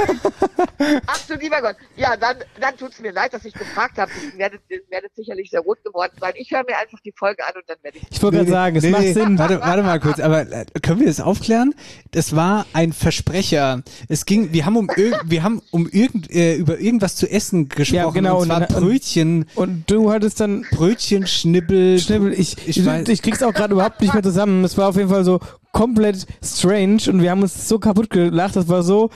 Ach du lieber Gott. Ja, dann, dann tut's mir leid, dass ich gefragt habe. Ich werde, werdet sicherlich sehr rot geworden sein. Ich höre mir einfach die Folge an und dann werde ich... Ich wollte gerade sagen, es Nee, macht nee, Sinn. Warte, warte mal kurz, aber äh, können wir das aufklären? Das war ein Versprecher. Es ging, wir haben um, ir- wir haben um irgend, äh, über irgendwas zu essen gesprochen. Ja, genau, Und zwar und- und- Brötchen. Und du hattest dann Brötchen, Schnibbel. Schnibbel. Ich, Ich ich, weiß- ich krieg's auch gerade überhaupt nicht mehr zusammen. Es war auf jeden Fall so komplett strange und wir haben uns so kaputt gelacht. Das war so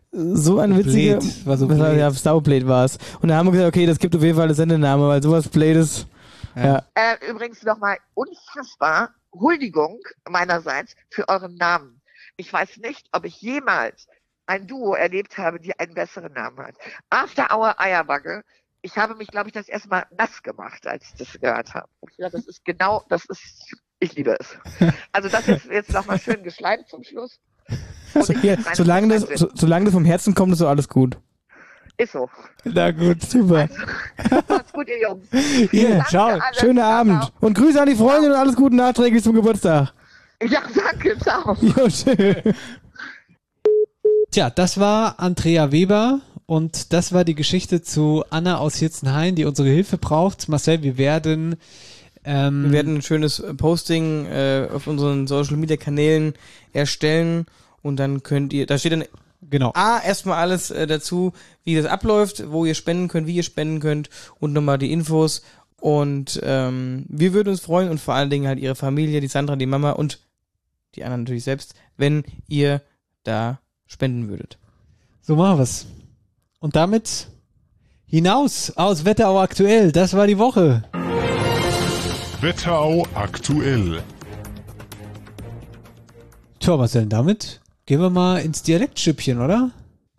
so eine witzige, Blöd. War so das war, blöd. ja, Saublade war es. Und da haben wir gesagt, okay, das gibt auf jeden Fall eine Sendename, weil sowas Blades. Ja. Äh, übrigens nochmal unfassbar Huldigung meinerseits für euren Namen. Ich weiß nicht, ob ich jemals ein Duo erlebt habe, die einen besseren Namen hat. After Hour Eierbagge. Ich habe mich, glaube ich, das erste Mal nass gemacht, als ich das gehört habe. Ich dachte, das ist genau, das ist, ich liebe es. Also das ist jetzt nochmal schön geschleimt zum Schluss. So, hier, solange, das, so, solange das vom Herzen kommt, ist so alles gut. Ist so. Na gut, super. Macht's gut, ihr Jungs. Hier, Danke, ciao. alles. Schönen Ciao, Abend. ciao. Und Grüße an die Freundin und alles Gute nachträglich zum Geburtstag. Ja, danke, ciao. Jo, schön. Tja, das war Andrea Weber und das war die Geschichte zu Anna aus Hirzenhain, die unsere Hilfe braucht. Marcel, wir werden ähm, Wir werden ein schönes Posting äh, auf unseren Social Media Kanälen erstellen und dann könnt ihr, da steht dann genau A, erstmal alles äh, dazu, wie das abläuft, wo ihr spenden könnt, wie ihr spenden könnt und nochmal die Infos und ähm, wir würden uns freuen und vor allen Dingen halt ihre Familie, die Sandra, die Mama und die anderen natürlich selbst, wenn ihr da spenden würdet. So machen wir's. Und damit hinaus aus Wetterau aktuell. Das war die Woche. Wetterau aktuell. Tja, Marcel, damit gehen wir mal ins Dialektstübchen, oder?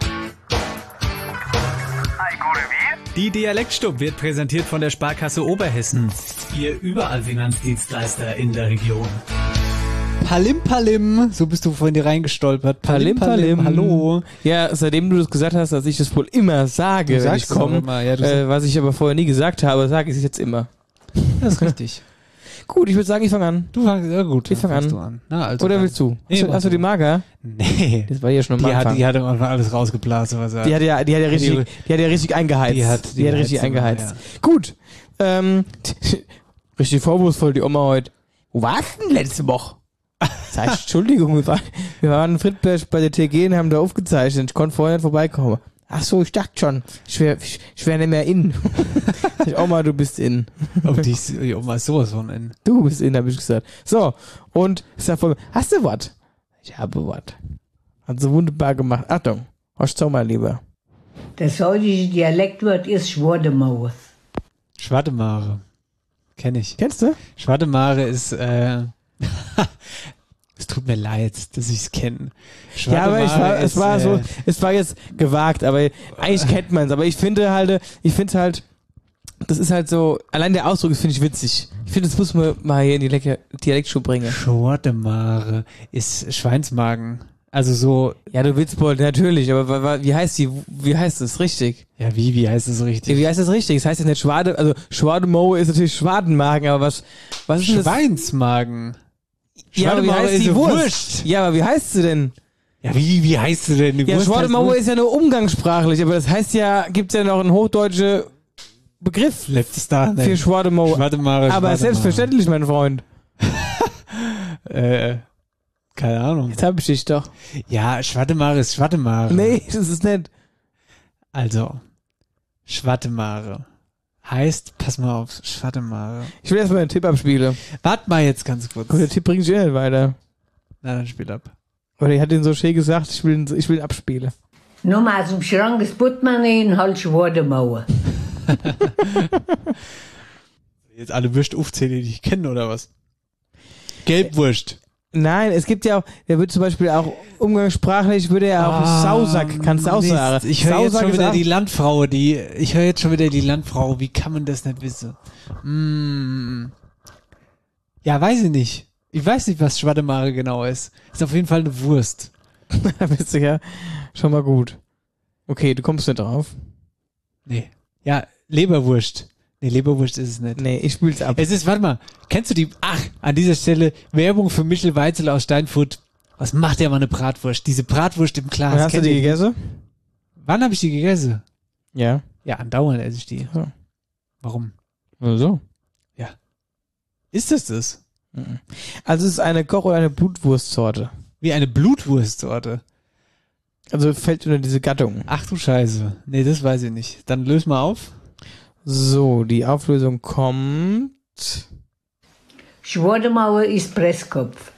Die Dialektstub wird präsentiert von der Sparkasse Oberhessen. Ihr überall Finanzdienstleister in der Region. Palim Palim, so bist du vorhin hier reingestolpert. Palim, Palim. Hallo. Ja, seitdem du das gesagt hast, dass ich das wohl immer sage, Du wenn ich sagst es auch komme, immer, ja, du äh, sag- was ich aber vorher nie gesagt habe, sage ich es jetzt immer. Das ist richtig. Gut, ich würde sagen, ich fange an. Du fangst, ja gut, Ich fange dann an. fangst du an. Na, also Oder dann. willst du? Nee, hast du, mach hast du du. die Marker? Nee. Das war ja schon am Die hat, Anfang. die hat am Anfang alles rausgeblasen, was er Die hat ja, die hat ja richtig, die hat ja richtig eingeheizt. Die hat- die die hat richtig heizt immer, eingeheizt. Gut. Ähm, richtig vorwurfsvoll, die Oma heute. Wo warst du denn letzte Woche? Das heißt, Entschuldigung, wir waren, wir waren in Friedberg bei der T G und haben da aufgezeichnet. Ich konnte vorher nicht vorbeikommen. Ach so, ich dachte schon. Ich wäre ich, ich wär nicht mehr in. Ich, Oma, du bist in. Aber die, ist, die Oma ist sowas von in. Du bist in, habe ich gesagt. So, und ich sag vor mir, hast du was? Ich habe was. Hat sie wunderbar gemacht. Achtung, hast du mal lieber. Das heutige Dialektwort ist Schwordemaus. Schwademare. Kenn ich. Kennst du? Schwademare ist, äh, es tut mir leid, dass ich es kenne. Ja, aber ich war, es war so, es war jetzt gewagt, aber eigentlich kennt man es. Aber ich finde halt, ich finde halt, das ist halt so, allein der Ausdruck finde ich witzig. Ich finde, das muss man mal hier in die Leck- Dialektschule bringen. Schwademare ist Schweinsmagen. Also so. Ja, du Witzbold, natürlich, aber wa- wa- wie heißt die, wie heißt das richtig? Ja, wie, wie heißt das richtig? Wie heißt das richtig? Das heißt ja nicht Schwade, also Schwademo ist natürlich Schwadenmagen, aber was, was ist denn das? Schweinsmagen. Ja, aber wie Schwademauer heißt ist die eine Wurst? Wurst. Ja, aber wie heißt sie denn? Ja, wie, wie heißt sie denn? Die Ja, Wurst heißt Schwademauer Wurst. ist ja nur umgangssprachlich, aber das heißt ja, gibt's ja noch in Hochdeutsche Begriff Letztes da. für Schwademauer. Schwademare, Aber selbstverständlich, mein Freund. äh, keine Ahnung. Jetzt hab ich dich doch. Ja, Schwademare ist Schwademare. Nee, das ist nicht. Also, Schwademare heißt, pass mal auf, Schwademare. Ich will erstmal einen Tipp abspielen. Warte mal jetzt ganz kurz. Und der Tipp bringt sich eh nicht weiter. Na, dann spiel ab. Oder ich hatte ihn so schön gesagt, ich will ihn, ich will ihn abspielen. Nur mal aus dem Schrank das Portemonnaie und halt Schwademauer. Jetzt alle Würste aufzählen, die ich kenne, oder was? Gelbwurst. Nein, es gibt ja auch, der wird zum Beispiel auch umgangssprachlich, würde er auch Ah, Sausack, kannst du auch Mist. sagen. Ich höre jetzt Sausack schon ist wieder auch- die Landfrau, die, ich höre jetzt schon wieder die Landfrau, wie kann man das nicht wissen? Mm. Ja, weiß ich nicht. Ich weiß nicht, was Schwademare genau ist. Ist auf jeden Fall eine Wurst. Da bist du ja schon mal gut. Okay, du kommst nicht drauf. Nee. Ja, Leberwurst. Nee, Leberwurst ist es nicht. Nee, ich spül's ab. Es ist, warte mal, kennst du die, ach, an dieser Stelle, Werbung für Michel Weitzel aus Steinfurt. Was macht der mal eine Bratwurst? Diese Bratwurst im Glas. Und hast du kennt die ihr gegessen? Wann habe ich die gegessen? Ja. Ja, andauernd esse ich die. Ja. Warum? Also. Ja. Ist das das? Also es ist eine Koch- oder eine Blutwurstsorte. Wie eine Blutwurstsorte? Also fällt unter diese Gattung. Ach du Scheiße. Nee, das weiß ich nicht. Dann löse mal auf. So, die Auflösung kommt. Schwademauer ist Presskopf.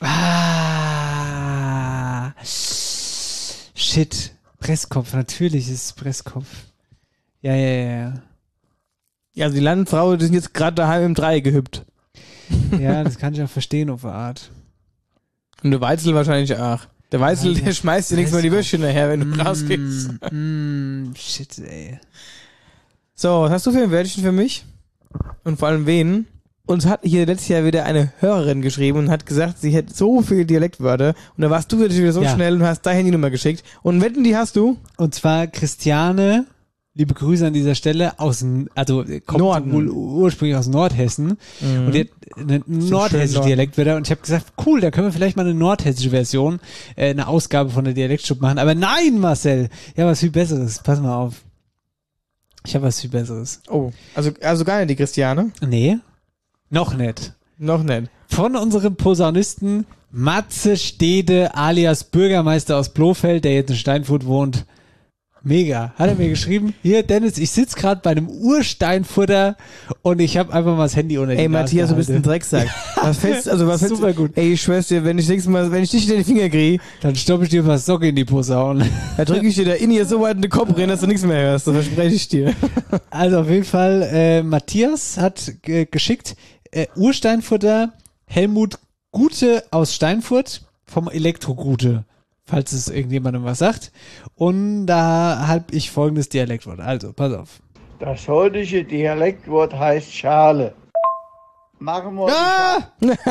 Ah. Shit. Presskopf, natürlich ist es Presskopf. Ja, ja, ja, ja. Ja, also die Landfrau, die sind jetzt gerade daheim im Dreieck gehüpft. Ja, das kann ich auch verstehen auf eine Art. Und der Weizel wahrscheinlich auch. Der Weizel, der schmeißt dir nichts mal die Würstchen nachher, wenn du Mm, rausgehst. Mm, shit, ey. So, was hast du für ein Wörtchen für mich? Und vor allem wen? Uns hat hier letztes Jahr wieder eine Hörerin geschrieben und hat gesagt, sie hätte so viele Dialektwörter. Und da warst du natürlich wieder so Ja. schnell und hast deine Handynummer geschickt. Und wetten, die hast du? Und zwar Christiane, liebe Grüße an dieser Stelle, aus dem, also kommt Norden. wohl ursprünglich aus Nordhessen. Mhm. Und die hat eine nordhessische Norden. Dialektwörter. Und ich habe gesagt, cool, da können wir vielleicht mal eine nordhessische Version, äh, eine Ausgabe von der Dialektstub machen. Aber nein, Marcel, ja, was viel Besseres. Pass mal auf. Ich habe was viel Besseres. Oh, also, also gar nicht die Christiane? Nee, noch nicht. Noch nicht. Von unserem Posaunisten Matze Stede alias Bürgermeister aus Blofeld, der jetzt in Steinfurt wohnt. Mega. Hat er mir geschrieben, hier Dennis, ich sitze gerade bei einem Ursteinfurter und ich habe einfach mal das Handy unter die Ey, Nase Matthias, du bist ein gehalten. Drecksack. Was fällst, also was fällst, Super gut. Ey, ich schwör's dir, wenn ich nächstes Mal, wenn ich dich in den Finger kriege, Dann stoppe ich dir was Socke in die Posaune. da drücke ich dir da in hier so weit in den Kopf rein, dass du nichts mehr hörst. Das verspreche ich dir. Also auf jeden Fall, äh, Matthias hat äh, geschickt, äh, Ursteinfurter Helmut Gute aus Steinfurt vom Elektro-Gute, falls es irgendjemandem was sagt. Und da habe ich folgendes Dialektwort. Also, pass auf. Das heutige Dialektwort heißt Schale. Machen wir Ah!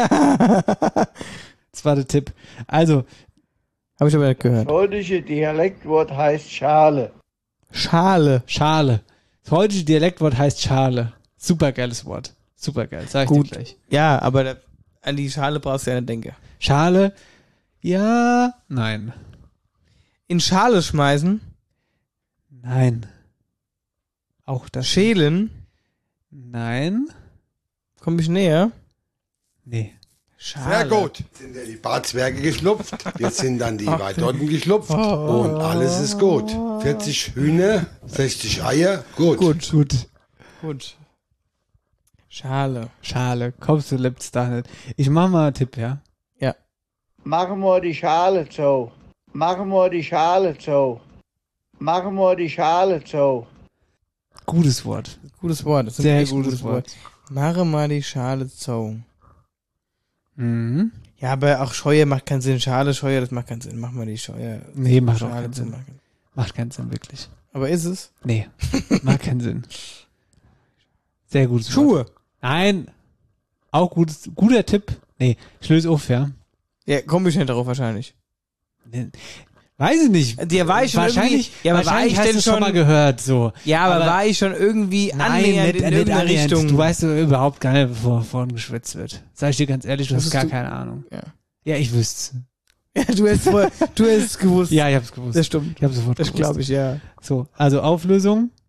Das war der Tipp. Also, habe ich aber nicht das gehört. heutige Dialektwort heißt Schale. Schale. Schale. Das heutige Dialektwort heißt Schale. Super geiles Wort. Super geil. Sag ich Gut. dir gleich. Ja, aber da, an die Schale brauchst du ja nicht denken. Schale. Ja. Nein. In Schale schmeißen. Nein. Auch das. Schälen. Nein. Komm ich näher? Nee. Sehr gut. Jetzt sind ja die Barzwerge geschlupft, jetzt sind dann die Weidotten geschlupft und alles ist gut. vierzig Hühner, sechzig Eier, gut. Gut. Gut. Gut. Schale. Schale. Kommst du lebt's da nicht. Ich mach mal einen Tipp, ja? Ja. Machen wir die Schale zu. Machen wir die Schale zu. Machen wir die Schale zu. Gutes Wort. Gutes Wort. Das ist ein Sehr echt gutes Wort. Mache mal die Schale zu. Mhm. Ja, aber auch Scheue macht keinen Sinn. Schale, Scheue, das macht keinen Sinn. Mach mal die Scheue. Nee, macht auch Schale keinen zu Sinn. machen. Macht keinen Sinn, wirklich. Aber ist es? Nee. Macht keinen Sinn. Sehr gutes Schuhe. Wort. Nein. Auch gut, guter Tipp. Nee, ich löse auf, ja. Ja, komm ich nicht darauf wahrscheinlich. Nee. Weiß ich nicht. Der war ich schon wahrscheinlich, irgendwie- ja, aber war wahrscheinlich ich hast denn du schon schon- mal gehört, so. Ja, aber, war ich schon irgendwie Nein, annähernd nicht, in nicht irgendeiner annähernd. Richtung? Du weißt doch überhaupt gar nicht, wovon vorn geschwätzt wird. Sag ich dir ganz ehrlich, du hast Wusstest gar du- keine Ahnung. Ja. Ja, ich wüsste Ja, du hast voll, du hast es gewusst. Ja, ich hab's gewusst. Das stimmt. Ich hab's sofort Das gewusst. glaube ich, ja. So, also Auflösung.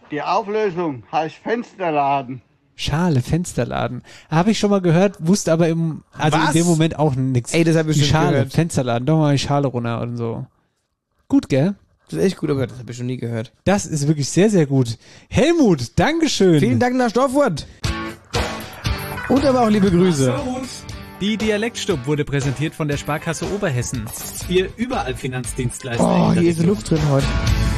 Die Auflösung heißt Fensterladen. Schale, Fensterladen. Habe ich schon mal gehört, wusste aber im, also Was? in dem Moment auch nichts. Ey, das habe ich die schon Schale, gehört. Fensterladen, doch mal die Schale runter und so. Gut, gell? Das ist echt gut, aber das habe ich schon nie gehört. Das ist wirklich sehr, sehr gut. Helmut, Dankeschön. Vielen Dank nach Stoffwort. Und aber auch liebe Grüße. Die Dialektstub wurde präsentiert von der Sparkasse Oberhessen. Wir überall Finanzdienstleister. Oh, in der hier ist Region. Luft drin heute.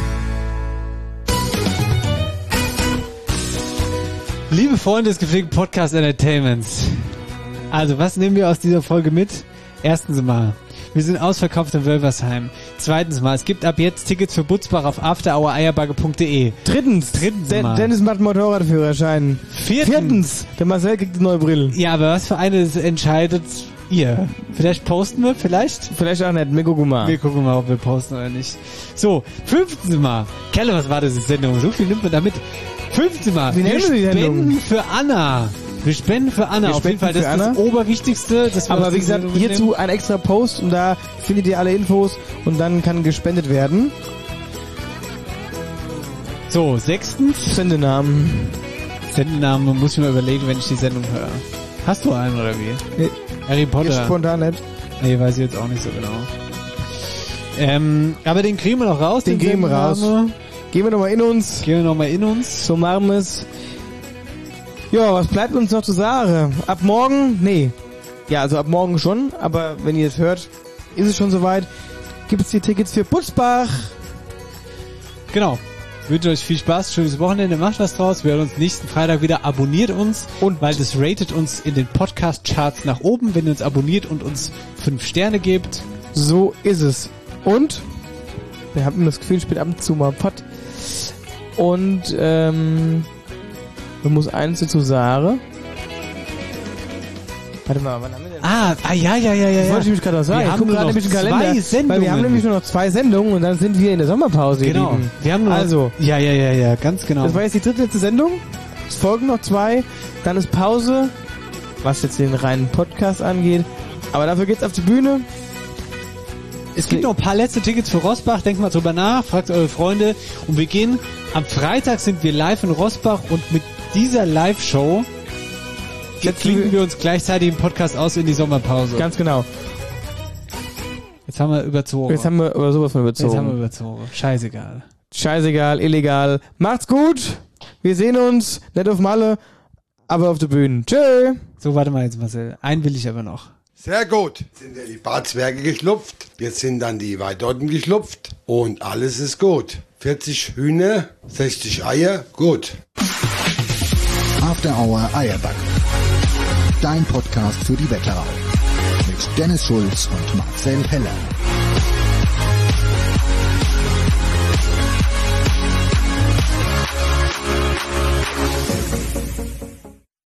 Liebe Freunde des gepflegten Podcast Entertainments. Also, was nehmen wir aus dieser Folge mit? Erstens mal, wir sind ausverkauft in Wölversheim. Zweitens mal, es gibt ab jetzt Tickets für Butzbach auf after hour eierbagge punkt de. Drittens, Drittens De- mal. Dennis macht Motorradführerschein. Viertens. Viertens, der Marcel kriegt eine neue Brille. Ja, aber was für eine entscheidet ihr? Vielleicht posten wir, vielleicht? Vielleicht auch nicht, wir gucken mal. Wir gucken mal, ob wir posten oder nicht. So, fünftens mal. Kelle, was war das in Sendung? So viel nimmt man damit. Fünftens mal. Wie nennen wir wir die Sendung? spenden für Anna. Wir spenden für Anna. Wir Auf jeden spenden Fall, das für ist das Anna. Oberwichtigste. Das wir Aber aus wie dieser gesagt, Sendung hierzu mitnehmen. ein extra Post und da findet ihr alle Infos und dann kann gespendet werden. So, sechstens. Sendenamen. Sendenamen muss ich mir überlegen, wenn ich die Sendung höre. Hast du einen oder wie? Nee. Harry Potter. Ist spontan nicht. Nee, weiß ich jetzt auch nicht so genau. Ähm, aber den kriegen wir noch raus. Den kriegen wir raus. Sendenamen. Gehen wir nochmal in uns. Gehen wir nochmal in uns. So machen wir es. Ja, was bleibt uns noch zu sagen? Ab morgen? Nee. Ja, also ab morgen schon, aber wenn ihr es hört, ist es schon soweit. Gibt es die Tickets für Butzbach? Genau. Ich wünsche euch viel Spaß, schönes Wochenende, macht was draus. Wir hören uns nächsten Freitag wieder. Abonniert uns, und weil das ratet uns in den Podcast-Charts nach oben, wenn ihr uns abonniert und uns fünf Sterne gebt. So ist es. Und wir haben das Gefühl, ich bin ab und zu mal Pott. Und ähm, man muss eins dazu sagen. Warte mal, wann haben wir denn? Ah, ah ja, ja, ja, ja. Das ja. wollte ich nämlich gerade noch sagen. Wir Ich haben gucke nur gerade noch nämlich den Kalender. zwei Sendungen. Weil wir haben nämlich nur noch zwei Sendungen und dann sind wir in der Sommerpause. ihr Genau. Lieben. Wir haben nur also, ja, ja, ja, ja, ganz genau. das war jetzt die dritte letzte Sendung. Es folgen noch zwei. Dann ist Pause, was jetzt den reinen Podcast angeht. Aber dafür geht's auf die Bühne. Es gibt noch ein paar letzte Tickets für Rossbach. Denkt mal drüber nach, fragt eure Freunde. Und wir gehen, am Freitag sind wir live in Rossbach und mit dieser Live-Show klinken wir uns gleichzeitig im Podcast aus in die Sommerpause. Ganz genau. Jetzt haben wir überzogen. Jetzt haben wir über sowas von überzogen. Jetzt haben wir überzogen. Scheißegal. Scheißegal, illegal. Macht's gut. Wir sehen uns. Nicht auf Malle, aber auf der Bühne. Tschö. So, warte mal jetzt, Marcel. Einen will ich aber noch. Sehr gut. Jetzt sind ja die Barzwerge geschlupft. Jetzt sind dann die Weidotten geschlupft. Und alles ist gut. vierzig Hühner, sechzig Eier, gut. After Hour Eierbacke. Dein Podcast für die Wetterau. Mit Dennis Schulz und Marcel Heller.